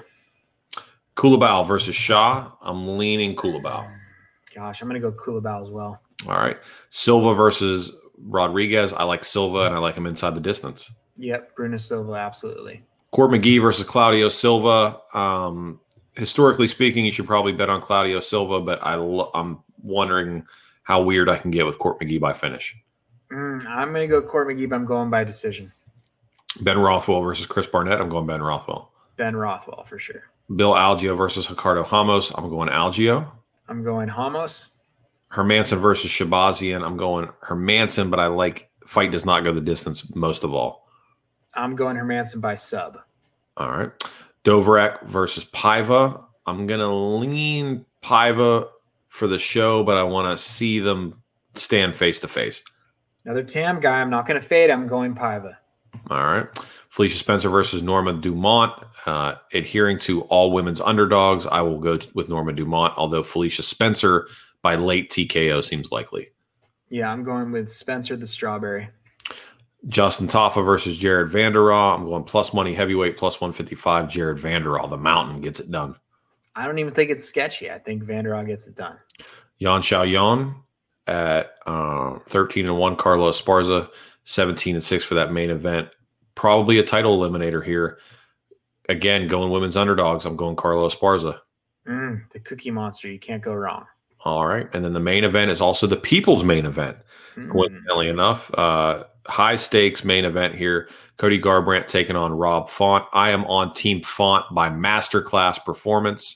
Kulabau versus Shaw. I'm leaning Kulabau. Gosh, I'm going to go Kulabau as well. All right. Silva versus Rodriguez. I like Silva, and I like him inside the distance. Yep, Bruno Silva, absolutely. Court McGee versus Claudio Silva. Um, historically speaking, you should probably bet on Claudio Silva, but I lo- I'm wondering how weird I can get with Court McGee by finish. Mm, I'm going to go Court McGee, but I'm going by decision. Ben Rothwell versus Chris Barnett. I'm going Ben Rothwell. Ben Rothwell for sure. Bill Algeo versus Ricardo Ramos. I'm going Algeo. I'm going Ramos. Hermansson versus Shabazian. I'm going Hermansson, but I like fight does not go the distance most of all. I'm going Hermansson by sub. All right. Dovrak versus Paiva. I'm going to lean Paiva for the show, but I want to see them stand face to face. Another T A M guy. I'm not going to fade. I'm going Paiva. All right. Felicia Spencer versus Norma Dumont. Uh, adhering to all women's underdogs, I will go t- with Norma Dumont, although Felicia Spencer by late T K O seems likely. Yeah, I'm going with Spencer the Strawberry. Justin Taffa versus Jared Vanderall. I'm going plus money heavyweight, plus one fifty-five. Jared Vanderall, the mountain, gets it done. I don't even think it's sketchy. I think Vanderall gets it done. Yan Xiaoyan at uh, thirteen and one. Carlos Esparza, seventeen and six for that main event. Probably a title eliminator here. Again, going women's underdogs. I'm going Carlos Esparza. Mm, the Cookie Monster. You can't go wrong. All right. And then the main event is also the people's main event. Mm. Coincidentally enough, uh, high stakes main event here. Cody Garbrandt taking on Rob Font. I am on Team Font by masterclass performance.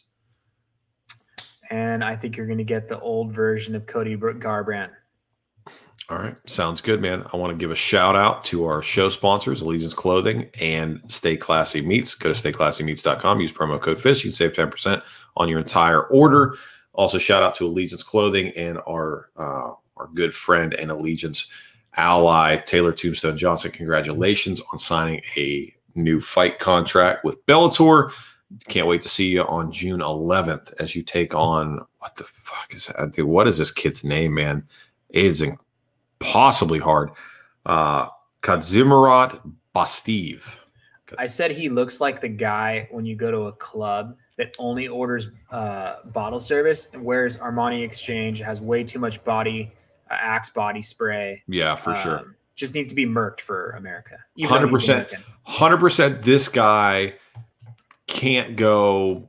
And I think you're going to get the old version of Cody Garbrandt. All right. Sounds good, man. I want to give a shout out to our show sponsors, Allegiance Clothing and Stay Classy Meats. Go to stay classy meats dot com. Use promo code FISH. You can save ten percent on your entire order. Also, shout out to Allegiance Clothing and our uh, our good friend and Allegiance ally, Taylor Tombstone Johnson. Congratulations on signing a new fight contract with Bellator. Can't wait to see you on June eleventh as you take on, what the fuck is that? Dude, what is this kid's name, man? It is impossibly hard. Uh, Kazimierat Basteev. I said he looks like the guy when you go to a club that only orders uh, bottle service and wears Armani Exchange, has way too much body, uh, Axe body spray. Yeah, for um, sure. Just needs to be murked for America. one hundred percent. one hundred percent this guy can't go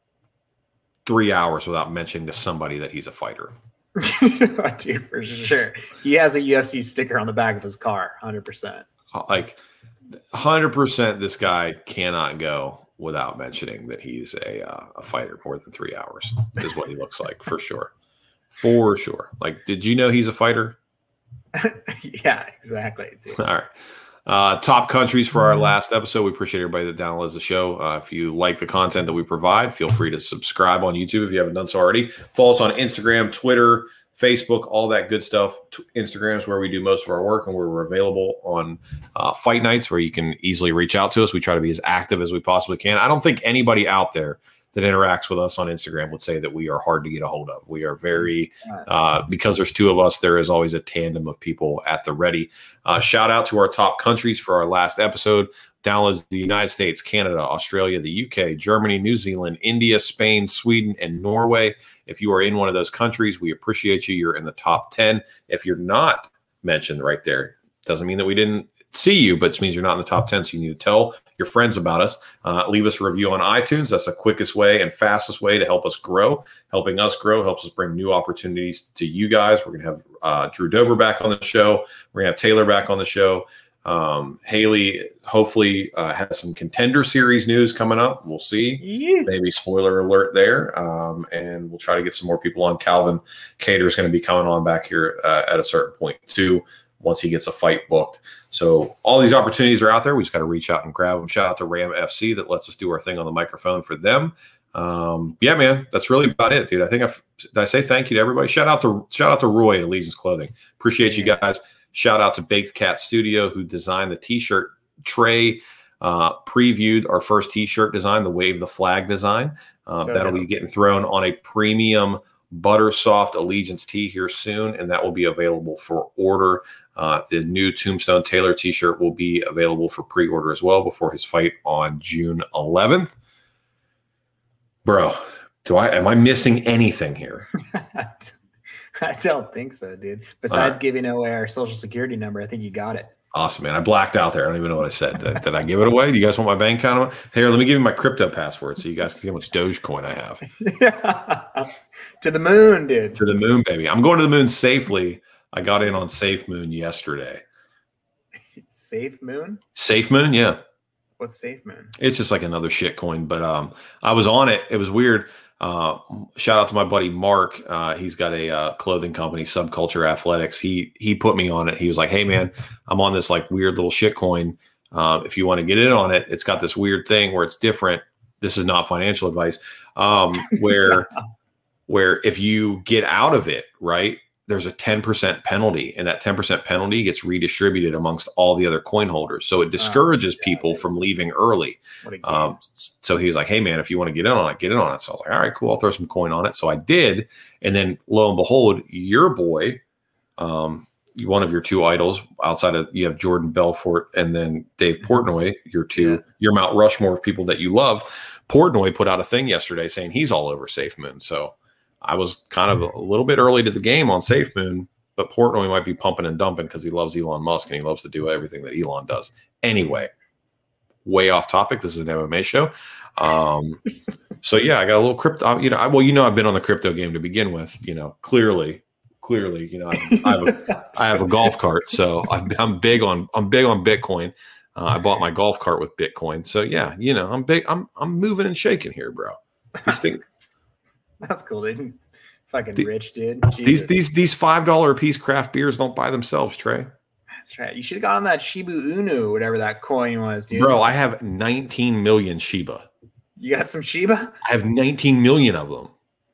three hours without mentioning to somebody that he's a fighter. Dude, for sure. He has a U F C sticker on the back of his car, one hundred percent. Like, one hundred percent this guy cannot go without mentioning that he's a uh, a fighter more than three hours is what he looks like, for sure. For sure. Like, did you know he's a fighter? Yeah, exactly. Dude. All right. Uh, top countries for our last episode. We appreciate everybody that downloads the show. Uh, if you like the content that we provide, feel free to subscribe on YouTube if you haven't done so already. Follow us on Instagram, Twitter, Facebook, all that good stuff. T- Instagram is where we do most of our work, and where we're available on uh, fight nights where you can easily reach out to us. We try to be as active as we possibly can. I don't think anybody out there that interacts with us on Instagram would say that we are hard to get a hold of. We are very, uh, because there's two of us, there is always a tandem of people at the ready. Uh, shout out to our top countries for our last episode. Downloads the United States, Canada, Australia, the U K, Germany, New Zealand, India, Spain, Sweden, and Norway. If you are in one of those countries, we appreciate you. You're in the top ten. If you're not mentioned right there, doesn't mean that we didn't see you, but it means you're not in the top ten. So you need to tell your friends about us. Uh, leave us a review on iTunes. That's the quickest way and fastest way to help us grow. Helping us grow helps us bring new opportunities to you guys. We're going to have uh, Drew Dober back on the show. We're going to have Taylor back on the show. Um, Haley hopefully uh, has some Contender Series news coming up. We'll see. Yeah. Maybe spoiler alert there. Um, and we'll try to get some more people on. Calvin Cater is going to be coming on back here uh, at a certain point too, once he gets a fight booked. So all these opportunities are out there. We just got to reach out and grab them. Shout out to Ram F C that lets us do our thing on the microphone for them. Um, yeah, man, that's really about it, dude. I think I've, did I say thank you to everybody? Shout out to shout out to Roy at Allegiance Clothing. Appreciate you guys. Shout out to Baked Cat Studio who designed the T-shirt tray. Uh, previewed our first T-shirt design, the Wave the Flag design. Uh, so that'll dope. Be getting thrown on a premium butter soft Allegiance tee here soon, and that will be available for order. Uh, the new Tombstone Taylor t-shirt will be available for pre-order as well before his fight on June eleventh. Bro, do I am I missing anything here? I don't think so, dude. Besides right. giving away our social security number, I think you got it. Awesome, man. I blacked out there. I don't even know what I said. Did, did I give it away? Do you guys want my bank account? Here, let me give you my crypto password so you guys can see how much Dogecoin I have. To the moon, dude. To the moon, baby. I'm going to the moon safely. I got in on Safe Moon yesterday. Safe Moon? Safe Moon, yeah. What's Safe Moon? It's just like another shit coin, but um, I was on it. It was weird. Uh, shout out to my buddy Mark. Uh, he's got a uh, clothing company, Subculture Athletics. He he put me on it. He was like, "Hey man, I'm on this like weird little shit coin. Uh, if you want to get in on it, it's got this weird thing where it's different. This is not financial advice. Um, where where if you get out of it, right, there's a ten percent penalty, and that ten percent penalty gets redistributed amongst all the other coin holders. So it discourages oh, people from leaving early. Um, so he was like, hey, man, if you want to get in on it, get in on it. So I was like, all right, cool. I'll throw some coin on it. So I did. And then lo and behold, your boy, um, one of your two idols outside of you have Jordan Belfort and then Dave Portnoy, your two, yeah. your Mount Rushmore of people that you love. Portnoy put out a thing yesterday saying he's all over Safe Moon. So I was kind of a little bit early to the game on Safe Moon, but Portnoy might be pumping and dumping because he loves Elon Musk and he loves to do everything that Elon does. Anyway, way off topic. This is an M M A show. Um, so yeah, I got a little crypto. You know, I, well, you know, I've been on the crypto game to begin with. You know, clearly, clearly, you know, I, I have a, I have a golf cart, so I'm big on I'm big on Bitcoin. Uh, I bought my golf cart with Bitcoin, so yeah, you know, I'm big. I'm I'm moving and shaking here, bro. These things. That's cool, dude. Fucking the, rich, dude. Jesus. These these these five dollar a piece craft beers don't buy themselves, Trey. That's right. You should have got on that Shiba Inu, whatever that coin was, dude. Bro, I have nineteen million Shiba. You got some Shiba? I have nineteen million of them.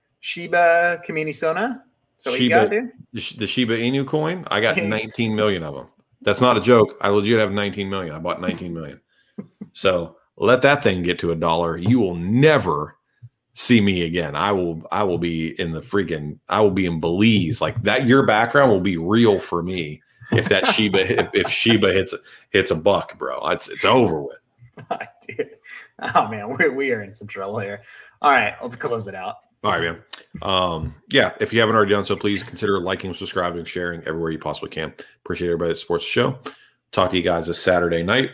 Shiba Kamini Sona? So what Shiba, you got, dude? The, the Shiba Inu coin? I got nineteen million of them. That's not a joke. I legit have nineteen million. I bought nineteen million. So let that thing get to a dollar. You will never see me again. I will I will be in the freaking I will be in Belize. Like that your background will be real for me if that Shiba if, if Shiba hits hits a buck, bro. It's it's over with. Oh, dude. Oh man, we we are in some trouble here. All right, let's close it out. All right, man. Um, yeah, if you haven't already done so, please consider liking, subscribing, sharing everywhere you possibly can. Appreciate everybody that supports the show. Talk to you guys this Saturday night.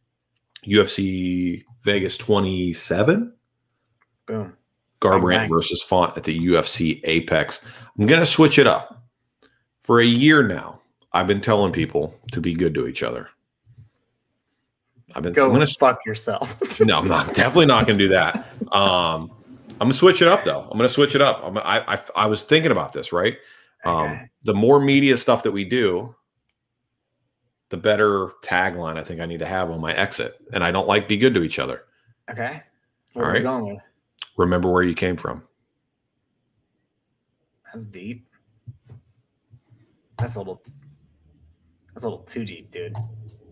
U F C Vegas twenty-seven. Boom. Garbrandt versus Font at the U F C Apex. I'm going to switch it up. For a year now, I've been telling people to be good to each other. I've been Go I'm gonna, fuck yourself. No, I'm not. Definitely not going to do that. Um, I'm going to switch it up, though. I'm going to switch it up. I'm, I, I I was thinking about this, right? Um, okay. The more media stuff that we do, the better tagline I think I need to have on my exit. And I don't like be good to each other. Okay. What All are right. we going with? Remember where you came from. That's deep. That's a little. That's a little too deep, dude.